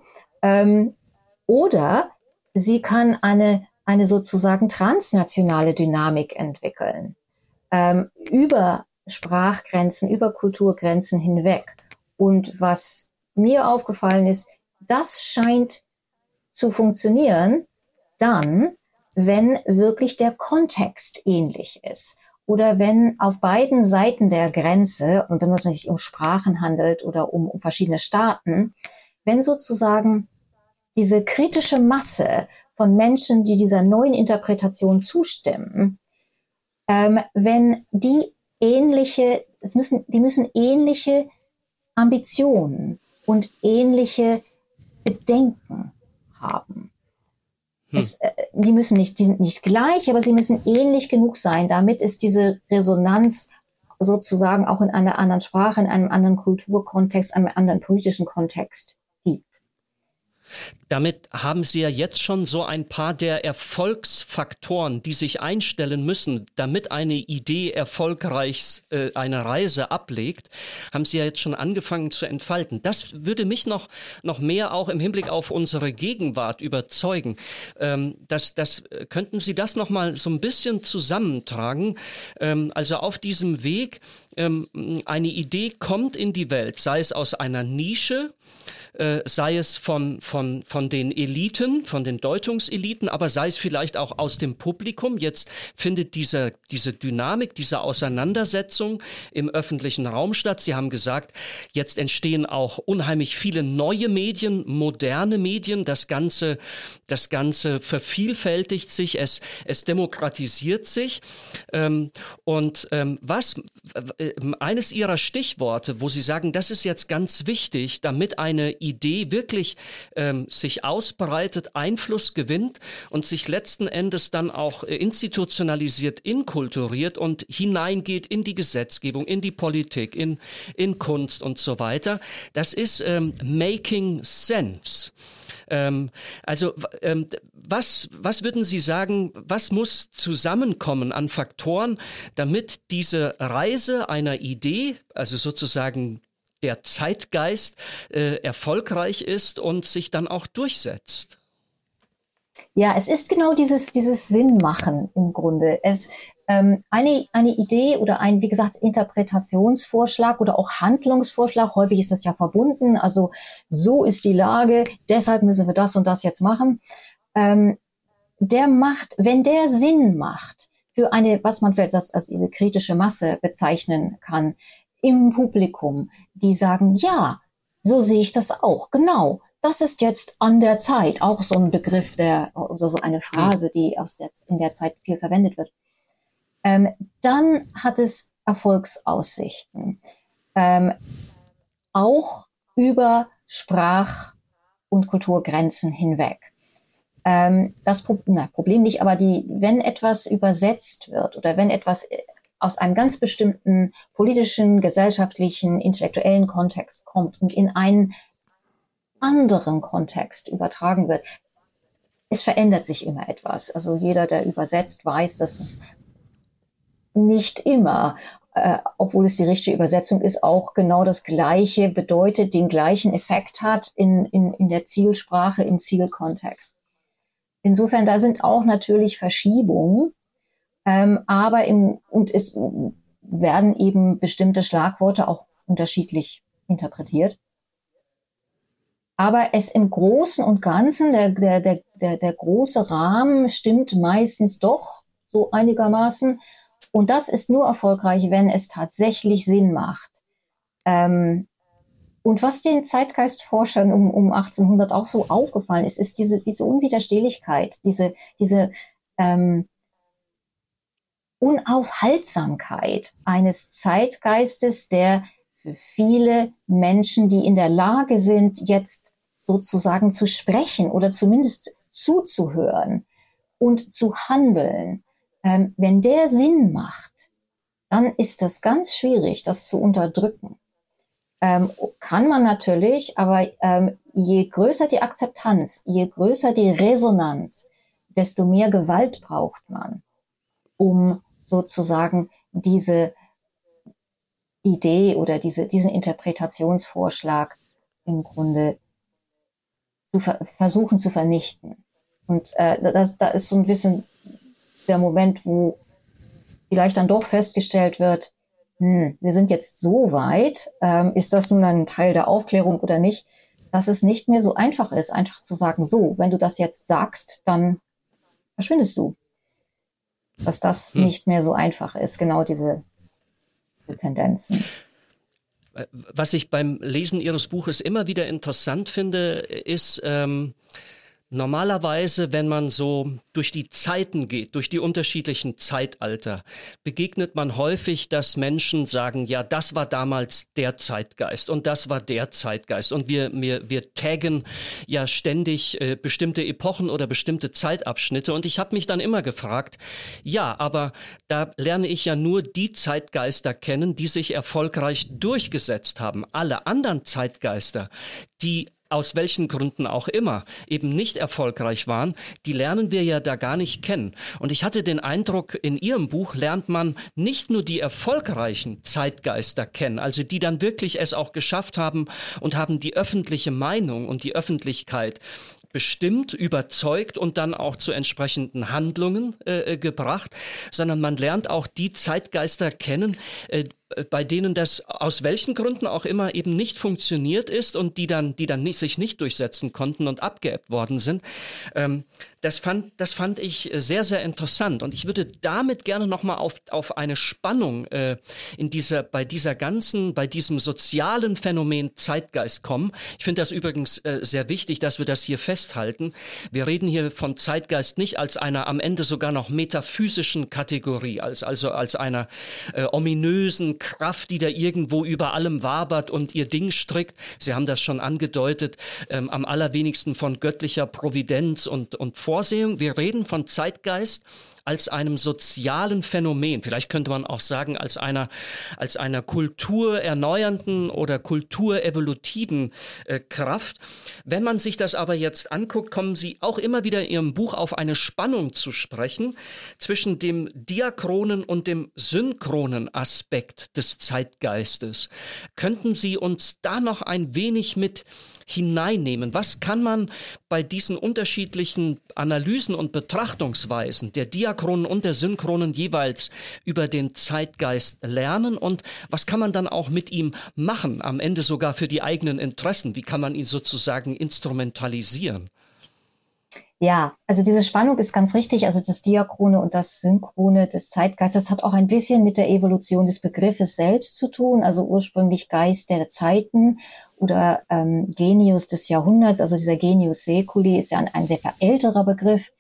Speaker 3: Oder sie kann eine sozusagen transnationale Dynamik entwickeln, über Sprachgrenzen, über Kulturgrenzen hinweg. Und was mir aufgefallen ist, das scheint zu funktionieren dann, wenn wirklich der Kontext ähnlich ist. Oder wenn auf beiden Seiten der Grenze, und wenn es sich um Sprachen handelt oder um verschiedene Staaten, wenn sozusagen diese kritische Masse von Menschen, die dieser neuen Interpretation zustimmen, wenn die müssen ähnliche Ambitionen und ähnliche Bedenken haben. Die müssen nicht gleich, aber sie müssen ähnlich genug sein, damit es diese Resonanz sozusagen auch in einer anderen Sprache, in einem anderen Kulturkontext, einem anderen politischen Kontext gibt.
Speaker 1: Damit haben Sie ja jetzt schon so ein paar der Erfolgsfaktoren, die sich einstellen müssen, damit eine Idee erfolgreich eine Reise ablegt, haben Sie ja jetzt schon angefangen zu entfalten. Das würde mich noch mehr auch im Hinblick auf unsere Gegenwart überzeugen. Könnten Sie das noch mal so ein bisschen zusammentragen? Also auf diesem Weg, eine Idee kommt in die Welt, sei es aus einer Nische, sei es von den Eliten, von den Deutungseliten, aber sei es vielleicht auch aus dem Publikum. Jetzt findet diese Dynamik, diese Auseinandersetzung im öffentlichen Raum statt. Sie haben gesagt, jetzt entstehen auch unheimlich viele neue Medien, moderne Medien. Das Ganze vervielfältigt sich, es demokratisiert sich. Eines Ihrer Stichworte, wo Sie sagen, das ist jetzt ganz wichtig, damit eine Idee wirklich sich ausbreitet, Einfluss gewinnt und sich letzten Endes dann auch institutionalisiert, inkulturiert und hineingeht in die Gesetzgebung, in die Politik, in Kunst und so weiter. Das ist Making Sense. Was würden Sie sagen, was muss zusammenkommen an Faktoren, damit diese Reise einer Idee, also sozusagen der Zeitgeist, erfolgreich ist und sich dann auch durchsetzt?
Speaker 3: Ja, es ist genau dieses Sinnmachen im Grunde. Eine Idee oder ein, wie gesagt, Interpretationsvorschlag oder auch Handlungsvorschlag, häufig ist das ja verbunden, also so ist die Lage, deshalb müssen wir das und das jetzt machen. Der macht, wenn der Sinn macht für eine, was man vielleicht als diese kritische Masse bezeichnen kann, im Publikum, die sagen, ja, so sehe ich das auch, genau. Das ist jetzt an der Zeit, auch so ein Begriff, also so eine Phrase, die in der Zeit viel verwendet wird. Dann hat es Erfolgsaussichten. Auch über Sprach- und Kulturgrenzen hinweg. Problem nicht, aber wenn etwas übersetzt wird oder wenn etwas aus einem ganz bestimmten politischen, gesellschaftlichen, intellektuellen Kontext kommt und in einen anderen Kontext übertragen wird, es verändert sich immer etwas. Also jeder, der übersetzt, weiß, dass es nicht immer, obwohl es die richtige Übersetzung ist, auch genau das Gleiche bedeutet, den gleichen Effekt hat in der Zielsprache, im Zielkontext. Insofern, da sind auch natürlich Verschiebungen, aber es werden eben bestimmte Schlagworte auch unterschiedlich interpretiert. Aber es im Großen und Ganzen, der große Rahmen stimmt meistens doch so einigermaßen. Und das ist nur erfolgreich, wenn es tatsächlich Sinn macht. Und was den Zeitgeistforschern um 1800 auch so aufgefallen ist, ist diese Unwiderstehlichkeit, diese Unaufhaltsamkeit eines Zeitgeistes, der für viele Menschen, die in der Lage sind, jetzt sozusagen zu sprechen oder zumindest zuzuhören und zu handeln, wenn der Sinn macht, dann ist das ganz schwierig, das zu unterdrücken. Kann man natürlich, aber je größer die Akzeptanz, je größer die Resonanz, desto mehr Gewalt braucht man, um sozusagen diese Idee oder diesen Interpretationsvorschlag im Grunde versuchen zu vernichten. Und da ist so ein bisschen der Moment, wo vielleicht dann doch festgestellt wird, wir sind jetzt so weit, ist das nun ein Teil der Aufklärung oder nicht, dass es nicht mehr so einfach ist, einfach zu sagen, so, wenn du das jetzt sagst, dann verschwindest du. Dass das nicht mehr so einfach ist, genau diese Tendenzen.
Speaker 1: Was ich beim Lesen Ihres Buches immer wieder interessant finde, ist, normalerweise, wenn man so durch die Zeiten geht, durch die unterschiedlichen Zeitalter, begegnet man häufig, dass Menschen sagen, ja, das war damals der Zeitgeist und das war der Zeitgeist. Und wir taggen ja ständig bestimmte Epochen oder bestimmte Zeitabschnitte. Und ich habe mich dann immer gefragt, ja, aber da lerne ich ja nur die Zeitgeister kennen, die sich erfolgreich durchgesetzt haben. Alle anderen Zeitgeister, die aus welchen Gründen auch immer eben nicht erfolgreich waren, die lernen wir ja da gar nicht kennen. Und ich hatte den Eindruck, in Ihrem Buch lernt man nicht nur die erfolgreichen Zeitgeister kennen, also die dann wirklich es auch geschafft haben und haben die öffentliche Meinung und die Öffentlichkeit bestimmt, überzeugt und dann auch zu entsprechenden Handlungen gebracht, sondern man lernt auch die Zeitgeister kennen, bei denen das aus welchen Gründen auch immer eben nicht funktioniert ist und die dann sich nicht durchsetzen konnten und abgeebbt worden sind. Das fand ich sehr, sehr interessant. Und ich würde damit gerne nochmal auf eine Spannung bei diesem sozialen Phänomen Zeitgeist kommen. Ich finde das übrigens sehr wichtig, dass wir das hier festhalten. Wir reden hier von Zeitgeist nicht als einer am Ende sogar noch metaphysischen Kategorie, also als einer ominösen Kraft, die da irgendwo über allem wabert und ihr Ding strickt. Sie haben das schon angedeutet, am allerwenigsten von göttlicher Providenz und Vorsehung. Wir reden von Zeitgeist als einem sozialen Phänomen, vielleicht könnte man auch sagen, als einer kulturerneuernden oder kulturevolutiven Kraft. Wenn man sich das aber jetzt anguckt, kommen Sie auch immer wieder in Ihrem Buch auf eine Spannung zu sprechen zwischen dem diachronen und dem synchronen Aspekt des Zeitgeistes. Könnten Sie uns da noch ein wenig mit hineinnehmen? Was kann man bei diesen unterschiedlichen Analysen und Betrachtungsweisen der diachronen und der synchronen jeweils über den Zeitgeist lernen und was kann man dann auch mit ihm machen, am Ende sogar für die eigenen Interessen? Wie kann man ihn sozusagen instrumentalisieren?
Speaker 3: Ja, also diese Spannung ist ganz richtig. Also das Diachrone und das Synchrone des Zeitgeistes hat auch ein bisschen mit der Evolution des Begriffes selbst zu tun. Also ursprünglich Geist der Zeiten oder Genius des Jahrhunderts. Also dieser Genius Saeculi ist ja ein sehr älterer Begriff.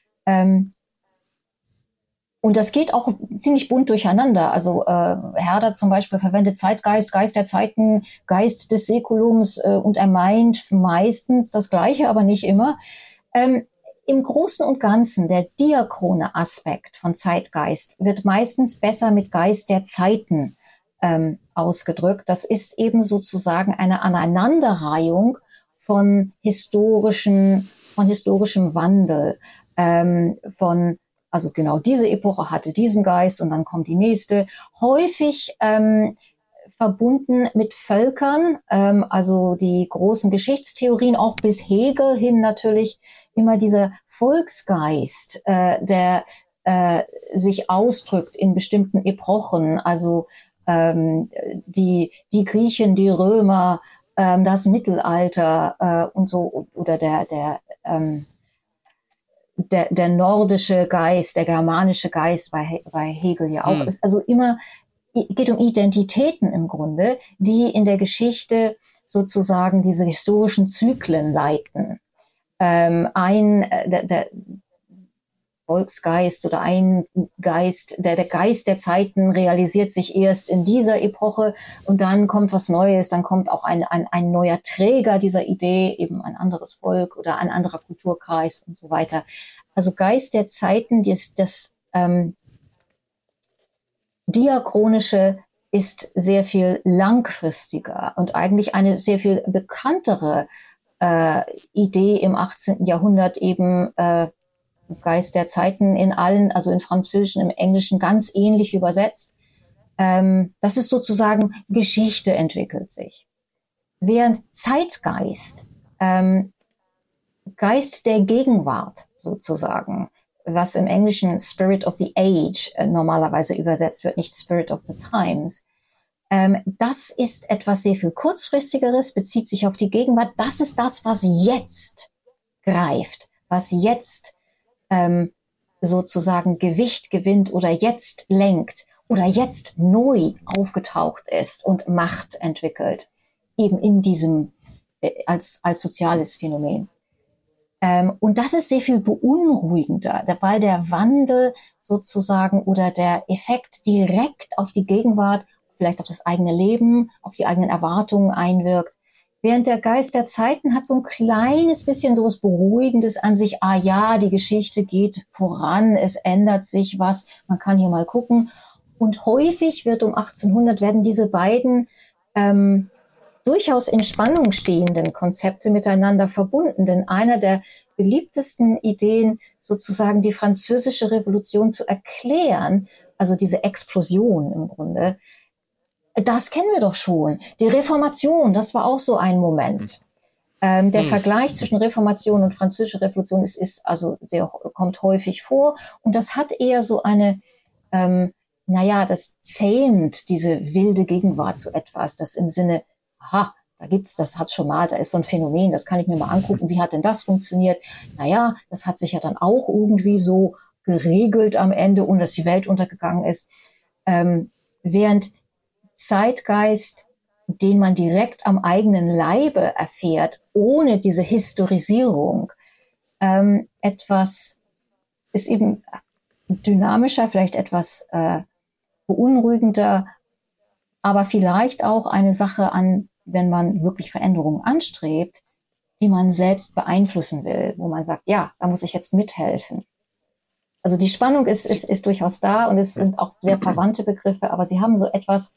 Speaker 3: Und das geht auch ziemlich bunt durcheinander. Also Herder zum Beispiel verwendet Zeitgeist, Geist der Zeiten, Geist des Säkulums und er meint meistens das Gleiche, aber nicht immer. Im Großen und Ganzen, der diachrone Aspekt von Zeitgeist wird meistens besser mit Geist der Zeiten ausgedrückt. Das ist eben sozusagen eine Aneinanderreihung von historischem Wandel, also genau diese Epoche hatte diesen Geist und dann kommt die nächste. Häufig verbunden mit Völkern, also die großen Geschichtstheorien, auch bis Hegel hin natürlich immer dieser Volksgeist, der sich ausdrückt in bestimmten Epochen, also die Griechen, die Römer, das Mittelalter und so, oder der nordische Geist, der germanische Geist bei Hegel ja auch, ist also immer geht um Identitäten im Grunde, die in der Geschichte sozusagen diese historischen Zyklen leiten. Der Volksgeist oder ein Geist, der Geist der Zeiten realisiert sich erst in dieser Epoche und dann kommt was Neues, dann kommt auch ein neuer Träger dieser Idee, eben ein anderes Volk oder ein anderer Kulturkreis und so weiter. Also Geist der Zeiten, das Diachronische ist sehr viel langfristiger und eigentlich eine sehr viel bekanntere Idee im 18. Jahrhundert, eben Geist der Zeiten in allen, also in Französischen, im Englischen ganz ähnlich übersetzt. Das ist sozusagen Geschichte entwickelt sich. Während Zeitgeist, Geist der Gegenwart sozusagen, was im Englischen Spirit of the Age normalerweise übersetzt wird, nicht Spirit of the Times. Das ist etwas sehr viel kurzfristigeres, bezieht sich auf die Gegenwart. Das ist das, was jetzt greift, was jetzt sozusagen Gewicht gewinnt oder jetzt lenkt oder jetzt neu aufgetaucht ist und Macht entwickelt, eben in diesem als soziales Phänomen. Und das ist sehr viel beunruhigender, weil der Wandel sozusagen oder der Effekt direkt auf die Gegenwart, vielleicht auf das eigene Leben, auf die eigenen Erwartungen einwirkt. Während der Geist der Zeiten hat so ein kleines bisschen sowas Beruhigendes an sich. Ah ja, die Geschichte geht voran, es ändert sich was, man kann hier mal gucken. Und häufig wird um 1800 werden diese beiden durchaus in Spannung stehenden Konzepte miteinander verbunden. Denn einer der beliebtesten Ideen, sozusagen die Französische Revolution zu erklären, also diese Explosion im Grunde, das kennen wir doch schon. Die Reformation, das war auch so ein Moment. Der Vergleich zwischen Reformation und Französische Revolution ist also kommt häufig vor. Und das hat eher so eine, das zähmt diese wilde Gegenwart zu etwas, das im Sinne, aha, das hat's schon mal, da ist so ein Phänomen, das kann ich mir mal angucken, wie hat denn das funktioniert? Naja, das hat sich ja dann auch irgendwie so geregelt am Ende, ohne dass die Welt untergegangen ist. Während Zeitgeist, den man direkt am eigenen Leibe erfährt, ohne diese Historisierung, etwas ist eben dynamischer, vielleicht etwas beunruhigender, aber vielleicht auch eine Sache wenn man wirklich Veränderungen anstrebt, die man selbst beeinflussen will, wo man sagt, ja, da muss ich jetzt mithelfen. Also die Spannung ist durchaus da und es sind auch sehr verwandte Begriffe, aber sie haben so etwas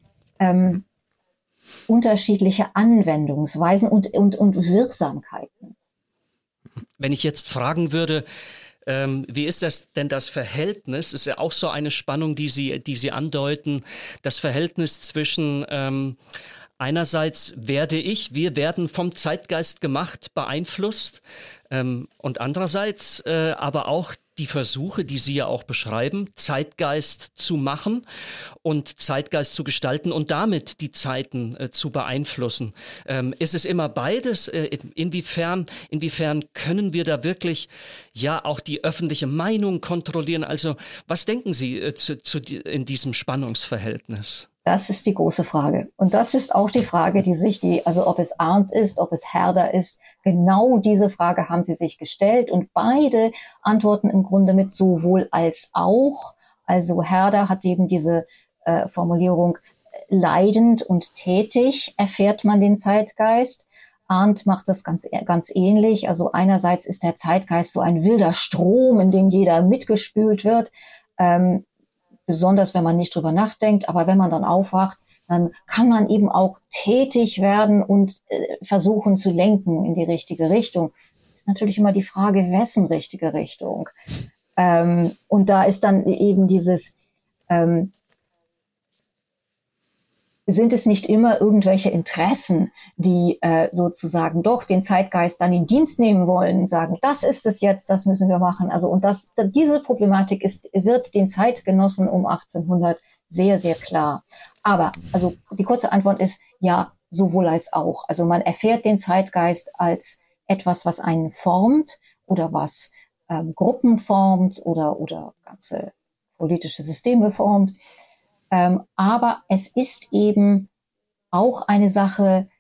Speaker 3: unterschiedliche Anwendungsweisen und Wirksamkeiten.
Speaker 1: Wenn ich jetzt fragen würde, wie ist das denn das Verhältnis? Ist ja auch so eine Spannung, die Sie andeuten, das Verhältnis zwischen einerseits wir werden vom Zeitgeist gemacht, beeinflusst, und andererseits aber auch die Versuche, die Sie ja auch beschreiben, Zeitgeist zu machen und Zeitgeist zu gestalten und damit die Zeiten zu beeinflussen. Ist es immer beides? Inwiefern können wir da wirklich ja auch die öffentliche Meinung kontrollieren? Also was denken Sie in diesem Spannungsverhältnis?
Speaker 3: Das ist die große Frage. Und das ist auch die Frage, also ob es Arndt ist, ob es Herder ist, genau diese Frage haben sie sich gestellt und beide antworten im Grunde mit sowohl als auch. Also Herder hat eben diese Formulierung, leidend und tätig erfährt man den Zeitgeist. Arndt macht das ganz ähnlich. Also einerseits ist der Zeitgeist so ein wilder Strom, in dem jeder mitgespült wird. Besonders wenn man nicht drüber nachdenkt, aber wenn man dann aufwacht, dann kann man eben auch tätig werden und versuchen zu lenken in die richtige Richtung. Das ist natürlich immer die Frage, wessen richtige Richtung. Und da ist dann eben dieses, sind es nicht immer irgendwelche Interessen, die sozusagen doch den Zeitgeist dann in Dienst nehmen wollen und sagen, das ist es jetzt, das müssen wir machen. Also und diese Problematik wird den Zeitgenossen um 1800 sehr, sehr klar. Aber also die kurze Antwort ist ja, sowohl als auch. Also man erfährt den Zeitgeist als etwas, was einen formt oder was Gruppen formt oder ganze politische Systeme formt. Aber es ist eben auch eine Sache,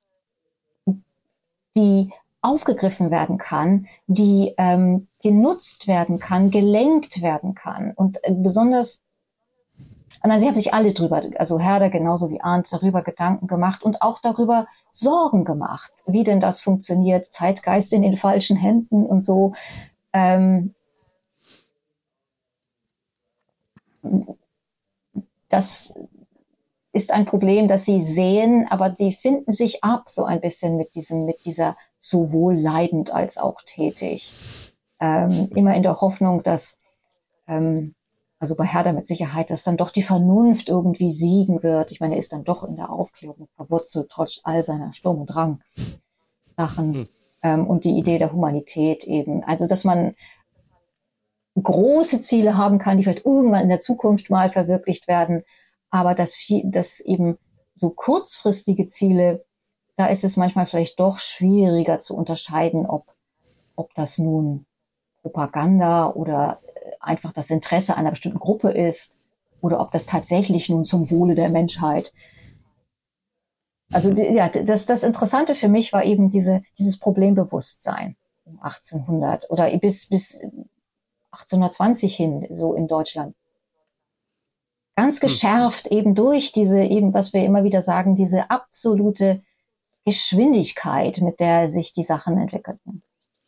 Speaker 3: die aufgegriffen werden kann, die genutzt werden kann, gelenkt werden kann. Und besonders, sie haben sich alle drüber, also Herder genauso wie Arndt, darüber Gedanken gemacht und auch darüber Sorgen gemacht, wie denn das funktioniert, Zeitgeist in den falschen Händen und so. Das ist ein Problem, das sie sehen, aber die finden sich ab so ein bisschen mit dieser sowohl leidend als auch tätig. Immer in der Hoffnung, dass, also bei Herder mit Sicherheit, dass dann doch die Vernunft irgendwie siegen wird. Ich meine, er ist dann doch in der Aufklärung verwurzelt, trotz all seiner Sturm- und Drang-Sachen. Und die Idee der Humanität eben. Also, dass man große Ziele haben kann, die vielleicht irgendwann in der Zukunft mal verwirklicht werden, aber dass eben so kurzfristige Ziele, da ist es manchmal vielleicht doch schwieriger zu unterscheiden, ob das nun Propaganda oder einfach das Interesse einer bestimmten Gruppe ist oder ob das tatsächlich nun zum Wohle der Menschheit. Also ja, das Interessante für mich war eben dieses Problembewusstsein um 1800 oder bis 1820 hin, so in Deutschland. Ganz geschärft eben durch was wir immer wieder sagen, diese absolute Geschwindigkeit, mit der sich die Sachen entwickelten.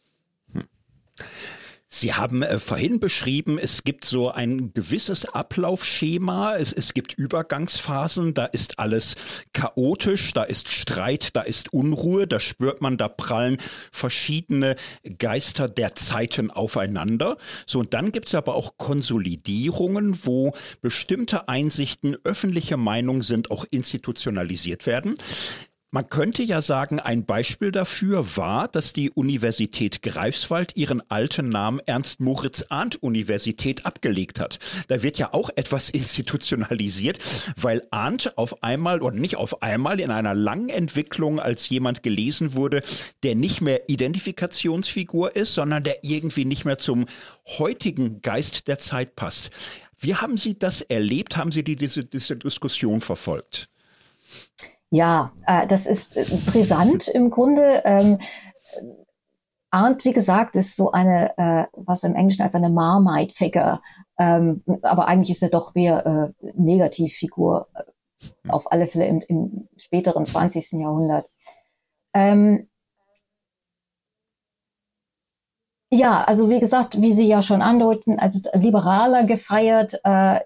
Speaker 2: Sie haben vorhin beschrieben, es gibt so ein gewisses Ablaufschema, es gibt Übergangsphasen, da ist alles chaotisch, da ist Streit, da ist Unruhe, da spürt man, da prallen verschiedene Geister der Zeiten aufeinander. So, und dann gibt's aber auch Konsolidierungen, wo bestimmte Einsichten, öffentliche Meinung sind, auch institutionalisiert werden. Man könnte ja sagen, ein Beispiel dafür war, dass die Universität Greifswald ihren alten Namen Ernst-Moritz-Arndt-Universität abgelegt hat. Da wird ja auch etwas institutionalisiert, weil Arndt auf einmal, oder nicht auf einmal, in einer langen Entwicklung als jemand gelesen wurde, der nicht mehr Identifikationsfigur ist, sondern der irgendwie nicht mehr zum heutigen Geist der Zeit passt. Wie haben Sie das erlebt? Haben Sie diese Diskussion verfolgt?
Speaker 3: Ja, das ist brisant im Grunde. Arndt, wie gesagt, ist so eine, was im Englischen als eine Marmite-Figure, aber eigentlich ist er doch mehr Negativfigur, auf alle Fälle im späteren 20. Jahrhundert. Ja, also wie gesagt, wie Sie ja schon andeuten, als Liberaler gefeiert,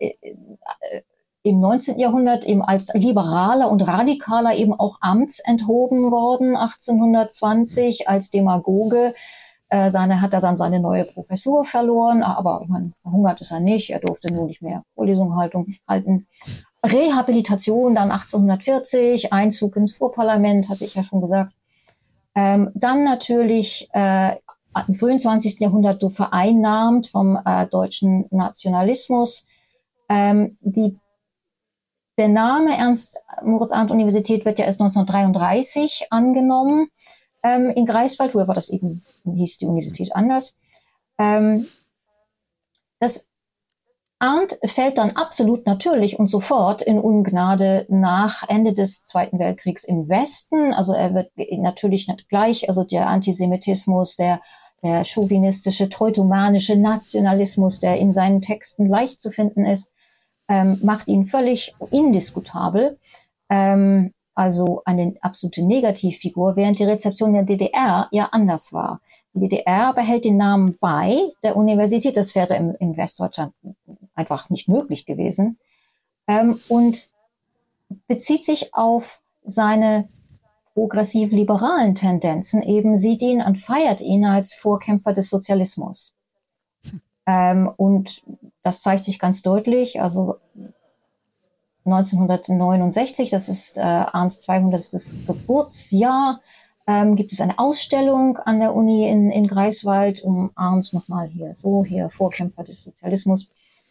Speaker 3: im 19. Jahrhundert eben als Liberaler und Radikaler eben auch amtsenthoben worden, 1820 als Demagoge. Hat er dann seine neue Professur verloren, aber ich meine, verhungert ist er nicht, er durfte nur nicht mehr Vorlesungen halten. Rehabilitation dann 1840, Einzug ins Vorparlament, hatte ich ja schon gesagt. Dann natürlich im frühen 20. Jahrhundert so vereinnahmt vom deutschen Nationalismus. Der Name Ernst-Moritz-Arndt-Universität wird ja erst 1933 angenommen in Greifswald, früher war das eben, hieß die Universität anders. Das Arndt fällt dann absolut natürlich und sofort in Ungnade nach Ende des Zweiten Weltkriegs im Westen. Also er wird natürlich nicht gleich, also der Antisemitismus, der chauvinistische, teutomanische Nationalismus, der in seinen Texten leicht zu finden ist, macht ihn völlig indiskutabel. Also eine absolute Negativfigur, während die Rezeption der DDR ja anders war. Die DDR behält den Namen bei der Universität, das wäre in Westdeutschland einfach nicht möglich gewesen, und bezieht sich auf seine progressiv-liberalen Tendenzen, eben sieht ihn und feiert ihn als Vorkämpfer des Sozialismus. Und das zeigt sich ganz deutlich, also 1969, das ist Arndts 200. Geburtsjahr, gibt es eine Ausstellung an der Uni in Greifswald, um Arndt nochmal hier Vorkämpfer des Sozialismus.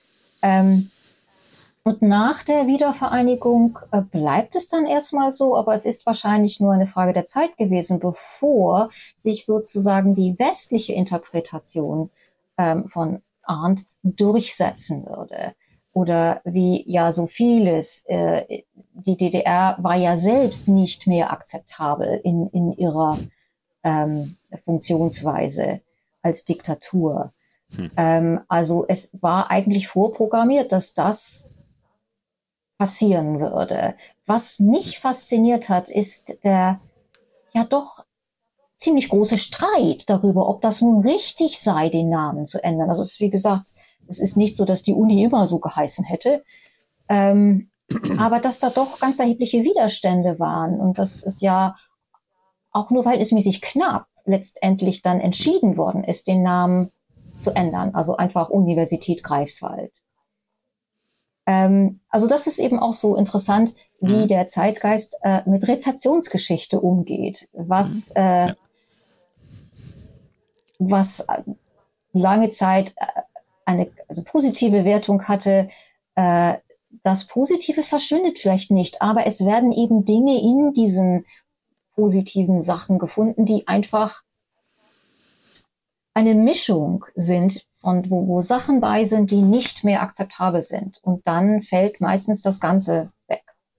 Speaker 3: Und nach der Wiedervereinigung bleibt es dann erstmal so, aber es ist wahrscheinlich nur eine Frage der Zeit gewesen, bevor sich sozusagen die westliche Interpretation von Arndt durchsetzen würde. Oder wie ja so vieles, die DDR war ja selbst nicht mehr akzeptabel in ihrer Funktionsweise als Diktatur. Also es war eigentlich vorprogrammiert, dass das passieren würde. Was mich fasziniert hat, ist der ja doch ziemlich große Streit darüber, ob das nun richtig sei, den Namen zu ändern. Also es ist, wie gesagt, es ist nicht so, dass die Uni immer so geheißen hätte, aber dass da doch ganz erhebliche Widerstände waren und dass es ja auch nur verhältnismäßig knapp letztendlich dann entschieden worden ist, den Namen zu ändern. Also einfach Universität Greifswald. Also das ist eben auch so interessant, wie der Zeitgeist mit Rezeptionsgeschichte umgeht, was lange Zeit eine positive Wertung hatte. Das Positive verschwindet vielleicht nicht, aber es werden eben Dinge in diesen positiven Sachen gefunden, die einfach eine Mischung sind und wo Sachen bei sind, die nicht mehr akzeptabel sind. Und dann fällt meistens das Ganze weg.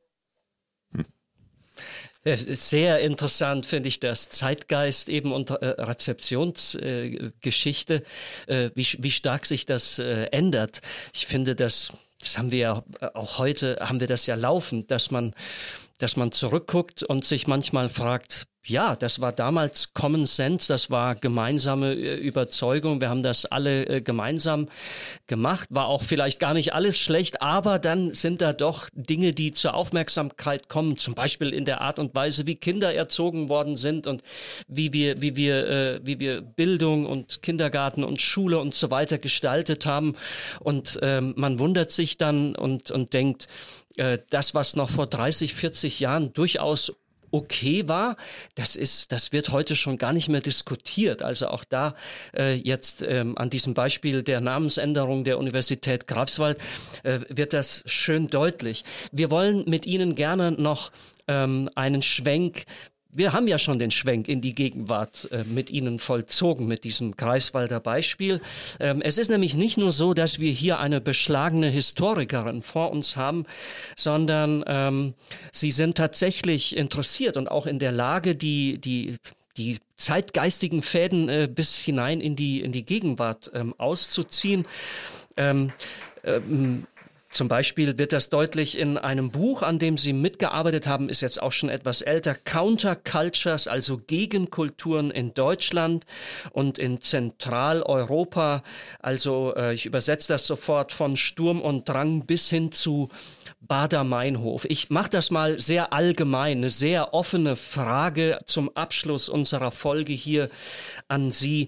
Speaker 1: Sehr interessant finde ich das Zeitgeist eben und Rezeptionsgeschichte, wie stark sich das ändert. Ich finde, das haben wir ja auch heute, haben wir das ja laufend, dass man zurückguckt und sich manchmal fragt, ja, das war damals Common Sense, das war gemeinsame Überzeugung, wir haben das alle gemeinsam gemacht, war auch vielleicht gar nicht alles schlecht, aber dann sind da doch Dinge, die zur Aufmerksamkeit kommen, zum Beispiel in der Art und Weise, wie Kinder erzogen worden sind und wie wir Bildung und Kindergarten und Schule und so weiter gestaltet haben, und man wundert sich dann und denkt, das, was noch vor 30, 40 Jahren durchaus okay war, das wird heute schon gar nicht mehr diskutiert. Also auch da jetzt an diesem Beispiel der Namensänderung der Universität Greifswald wird das schön deutlich. Wir wollen mit Ihnen gerne noch einen Schwenk. Wir haben ja schon den Schwenk in die Gegenwart mit Ihnen vollzogen, mit diesem Greifswalder Beispiel. Es ist nämlich nicht nur so, dass wir hier eine beschlagene Historikerin vor uns haben, sondern Sie sind tatsächlich interessiert und auch in der Lage, die zeitgeistigen Fäden bis hinein in die Gegenwart auszuziehen. Zum Beispiel wird das deutlich in einem Buch, an dem Sie mitgearbeitet haben, ist jetzt auch schon etwas älter, Countercultures, also Gegenkulturen in Deutschland und in Zentraleuropa. Also ich übersetze das sofort von Sturm und Drang bis hin zu Baader-Meinhof. Ich mache das mal sehr allgemein, eine sehr offene Frage zum Abschluss unserer Folge hier an Sie.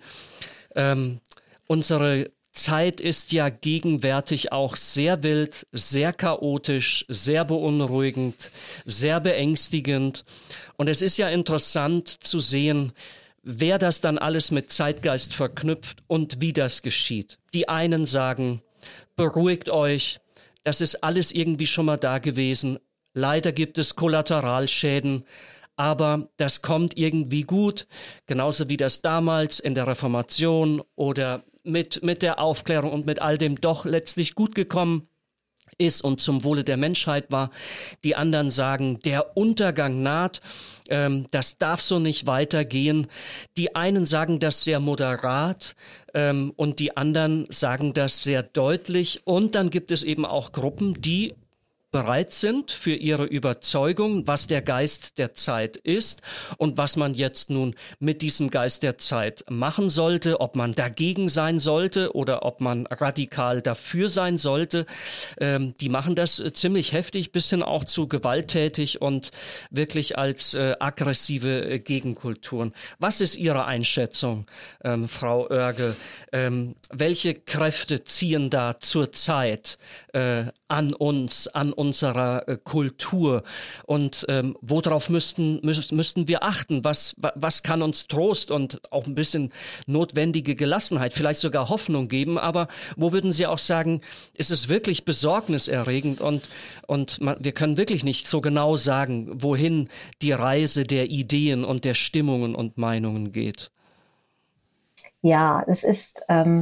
Speaker 1: Unsere Zeit ist ja gegenwärtig auch sehr wild, sehr chaotisch, sehr beunruhigend, sehr beängstigend. Und es ist ja interessant zu sehen, wer das dann alles mit Zeitgeist verknüpft und wie das geschieht. Die einen sagen, beruhigt euch, das ist alles irgendwie schon mal da gewesen. Leider gibt es Kollateralschäden, aber das kommt irgendwie gut, genauso wie das damals in der Reformation oder mit der Aufklärung und mit all dem doch letztlich gut gekommen ist und zum Wohle der Menschheit war. Die anderen sagen, der Untergang naht, das darf so nicht weitergehen. Die einen sagen das sehr moderat und die anderen sagen das sehr deutlich. Und dann gibt es eben auch Gruppen, die bereit sind für ihre Überzeugung, was der Geist der Zeit ist und was man jetzt nun mit diesem Geist der Zeit machen sollte, ob man dagegen sein sollte oder ob man radikal dafür sein sollte. Die machen das ziemlich heftig, bis hin auch zu gewalttätig und wirklich als aggressive Gegenkulturen. Was ist Ihre Einschätzung, Frau Oergel? Welche Kräfte ziehen da zurzeit an uns, an unserer Kultur und worauf müssten wir achten? Was kann uns Trost und auch ein bisschen notwendige Gelassenheit, vielleicht sogar Hoffnung geben? Aber wo würden Sie auch sagen, ist es wirklich besorgniserregend und wir können wirklich nicht so genau sagen, wohin die Reise der Ideen und der Stimmungen und Meinungen geht?
Speaker 3: Ja, es ist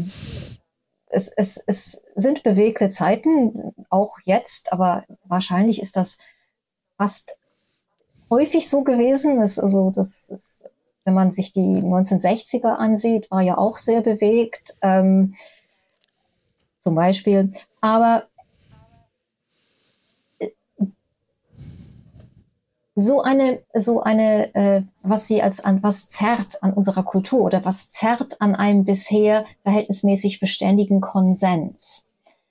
Speaker 3: es sind bewegte Zeiten, auch jetzt, aber wahrscheinlich ist das fast häufig so gewesen. Das ist, wenn man sich die 1960er ansieht, war ja auch sehr bewegt, zum Beispiel. Aber was sie was zerrt an unserer Kultur oder was zerrt an einem bisher verhältnismäßig beständigen Konsens.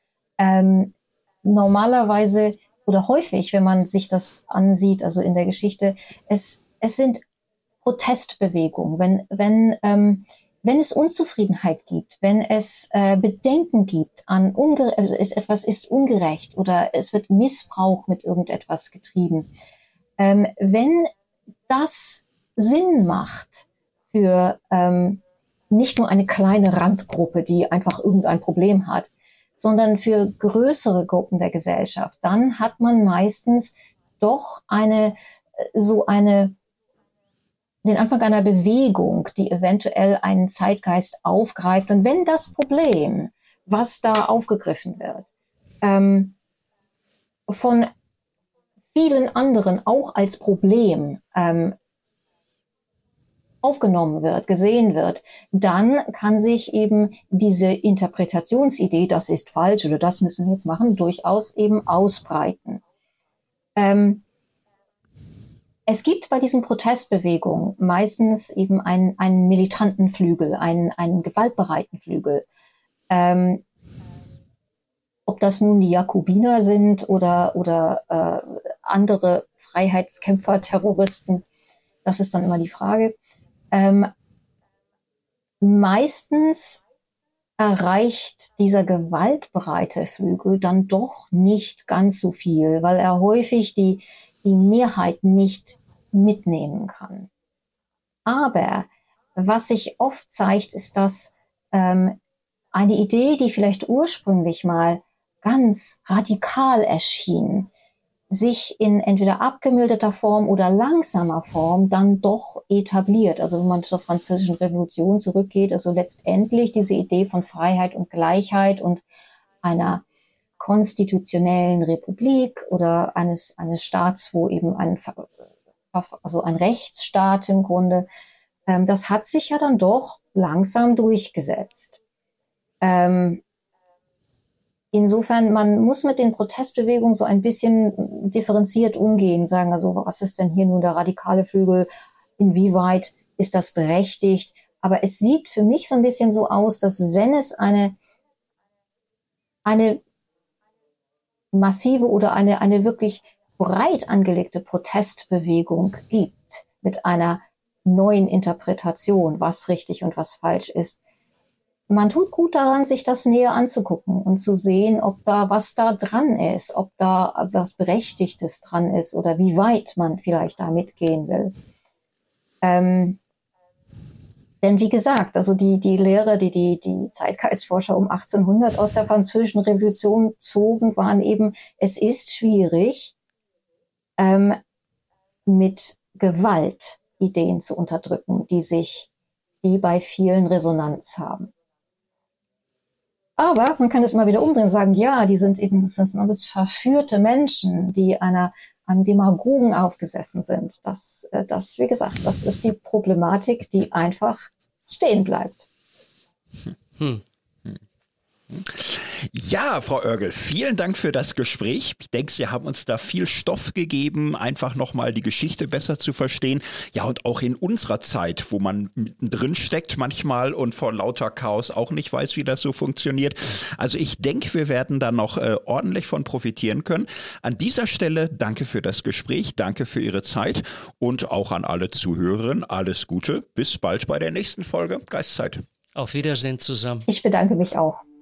Speaker 3: Normalerweise oder häufig, wenn man sich das ansieht, also in der Geschichte, es sind Protestbewegungen. Wenn es Unzufriedenheit gibt, wenn es Bedenken gibt an etwas ist ungerecht oder es wird Missbrauch mit irgendetwas getrieben, wenn das Sinn macht für nicht nur eine kleine Randgruppe, die einfach irgendein Problem hat, sondern für größere Gruppen der Gesellschaft, dann hat man meistens doch den Anfang einer Bewegung, die eventuell einen Zeitgeist aufgreift. Und wenn das Problem, was da aufgegriffen wird, von vielen anderen auch als Problem aufgenommen wird, gesehen wird, dann kann sich eben diese Interpretationsidee, das ist falsch oder das müssen wir jetzt machen, durchaus eben ausbreiten. Es gibt bei diesen Protestbewegungen meistens eben einen militanten Flügel, einen gewaltbereiten Flügel. Ob das nun die Jakobiner sind oder andere Freiheitskämpfer, Terroristen, das ist dann immer die Frage. Meistens erreicht dieser gewaltbereite Flügel dann doch nicht ganz so viel, weil er häufig die Mehrheit nicht mitnehmen kann. Aber was sich oft zeigt, ist, dass eine Idee, die vielleicht ursprünglich mal ganz radikal erschien, sich in entweder abgemilderter Form oder langsamer Form dann doch etabliert. Also wenn man zur Französischen Revolution zurückgeht, also letztendlich diese Idee von Freiheit und Gleichheit und einer konstitutionellen Republik oder eines Staats, wo eben ein Rechtsstaat im Grunde, das hat sich ja dann doch langsam durchgesetzt. insofern, man muss mit den Protestbewegungen so ein bisschen differenziert umgehen, sagen also, was ist denn hier nun der radikale Flügel, inwieweit ist das berechtigt? Aber es sieht für mich so ein bisschen so aus, dass wenn es eine massive oder eine wirklich breit angelegte Protestbewegung gibt mit einer neuen Interpretation, was richtig und was falsch ist, man tut gut daran, sich das näher anzugucken und zu sehen, ob da was da dran ist, ob da was Berechtigtes dran ist oder wie weit man vielleicht da mitgehen will. Denn wie gesagt, also die Lehre, die Zeitgeistforscher um 1800 aus der Französischen Revolution zogen, waren eben, es ist schwierig, mit Gewalt Ideen zu unterdrücken, die bei vielen Resonanz haben. Aber man kann es mal wieder umdrehen und sagen, ja, das sind alles verführte Menschen, die einem Demagogen aufgesessen sind. Das, wie gesagt, das ist die Problematik, die einfach stehen bleibt.
Speaker 2: Ja, Frau Oergel, vielen Dank für das Gespräch. Ich denke, Sie haben uns da viel Stoff gegeben, einfach nochmal die Geschichte besser zu verstehen. Ja, und auch in unserer Zeit, wo man mittendrin steckt manchmal und vor lauter Chaos auch nicht weiß, wie das so funktioniert. Also ich denke, wir werden da noch ordentlich von profitieren können. An dieser Stelle danke für das Gespräch, danke für Ihre Zeit und auch an alle Zuhörerinnen alles Gute. Bis bald bei der nächsten Folge Geistzeit.
Speaker 1: Auf Wiedersehen zusammen.
Speaker 3: Ich bedanke mich auch.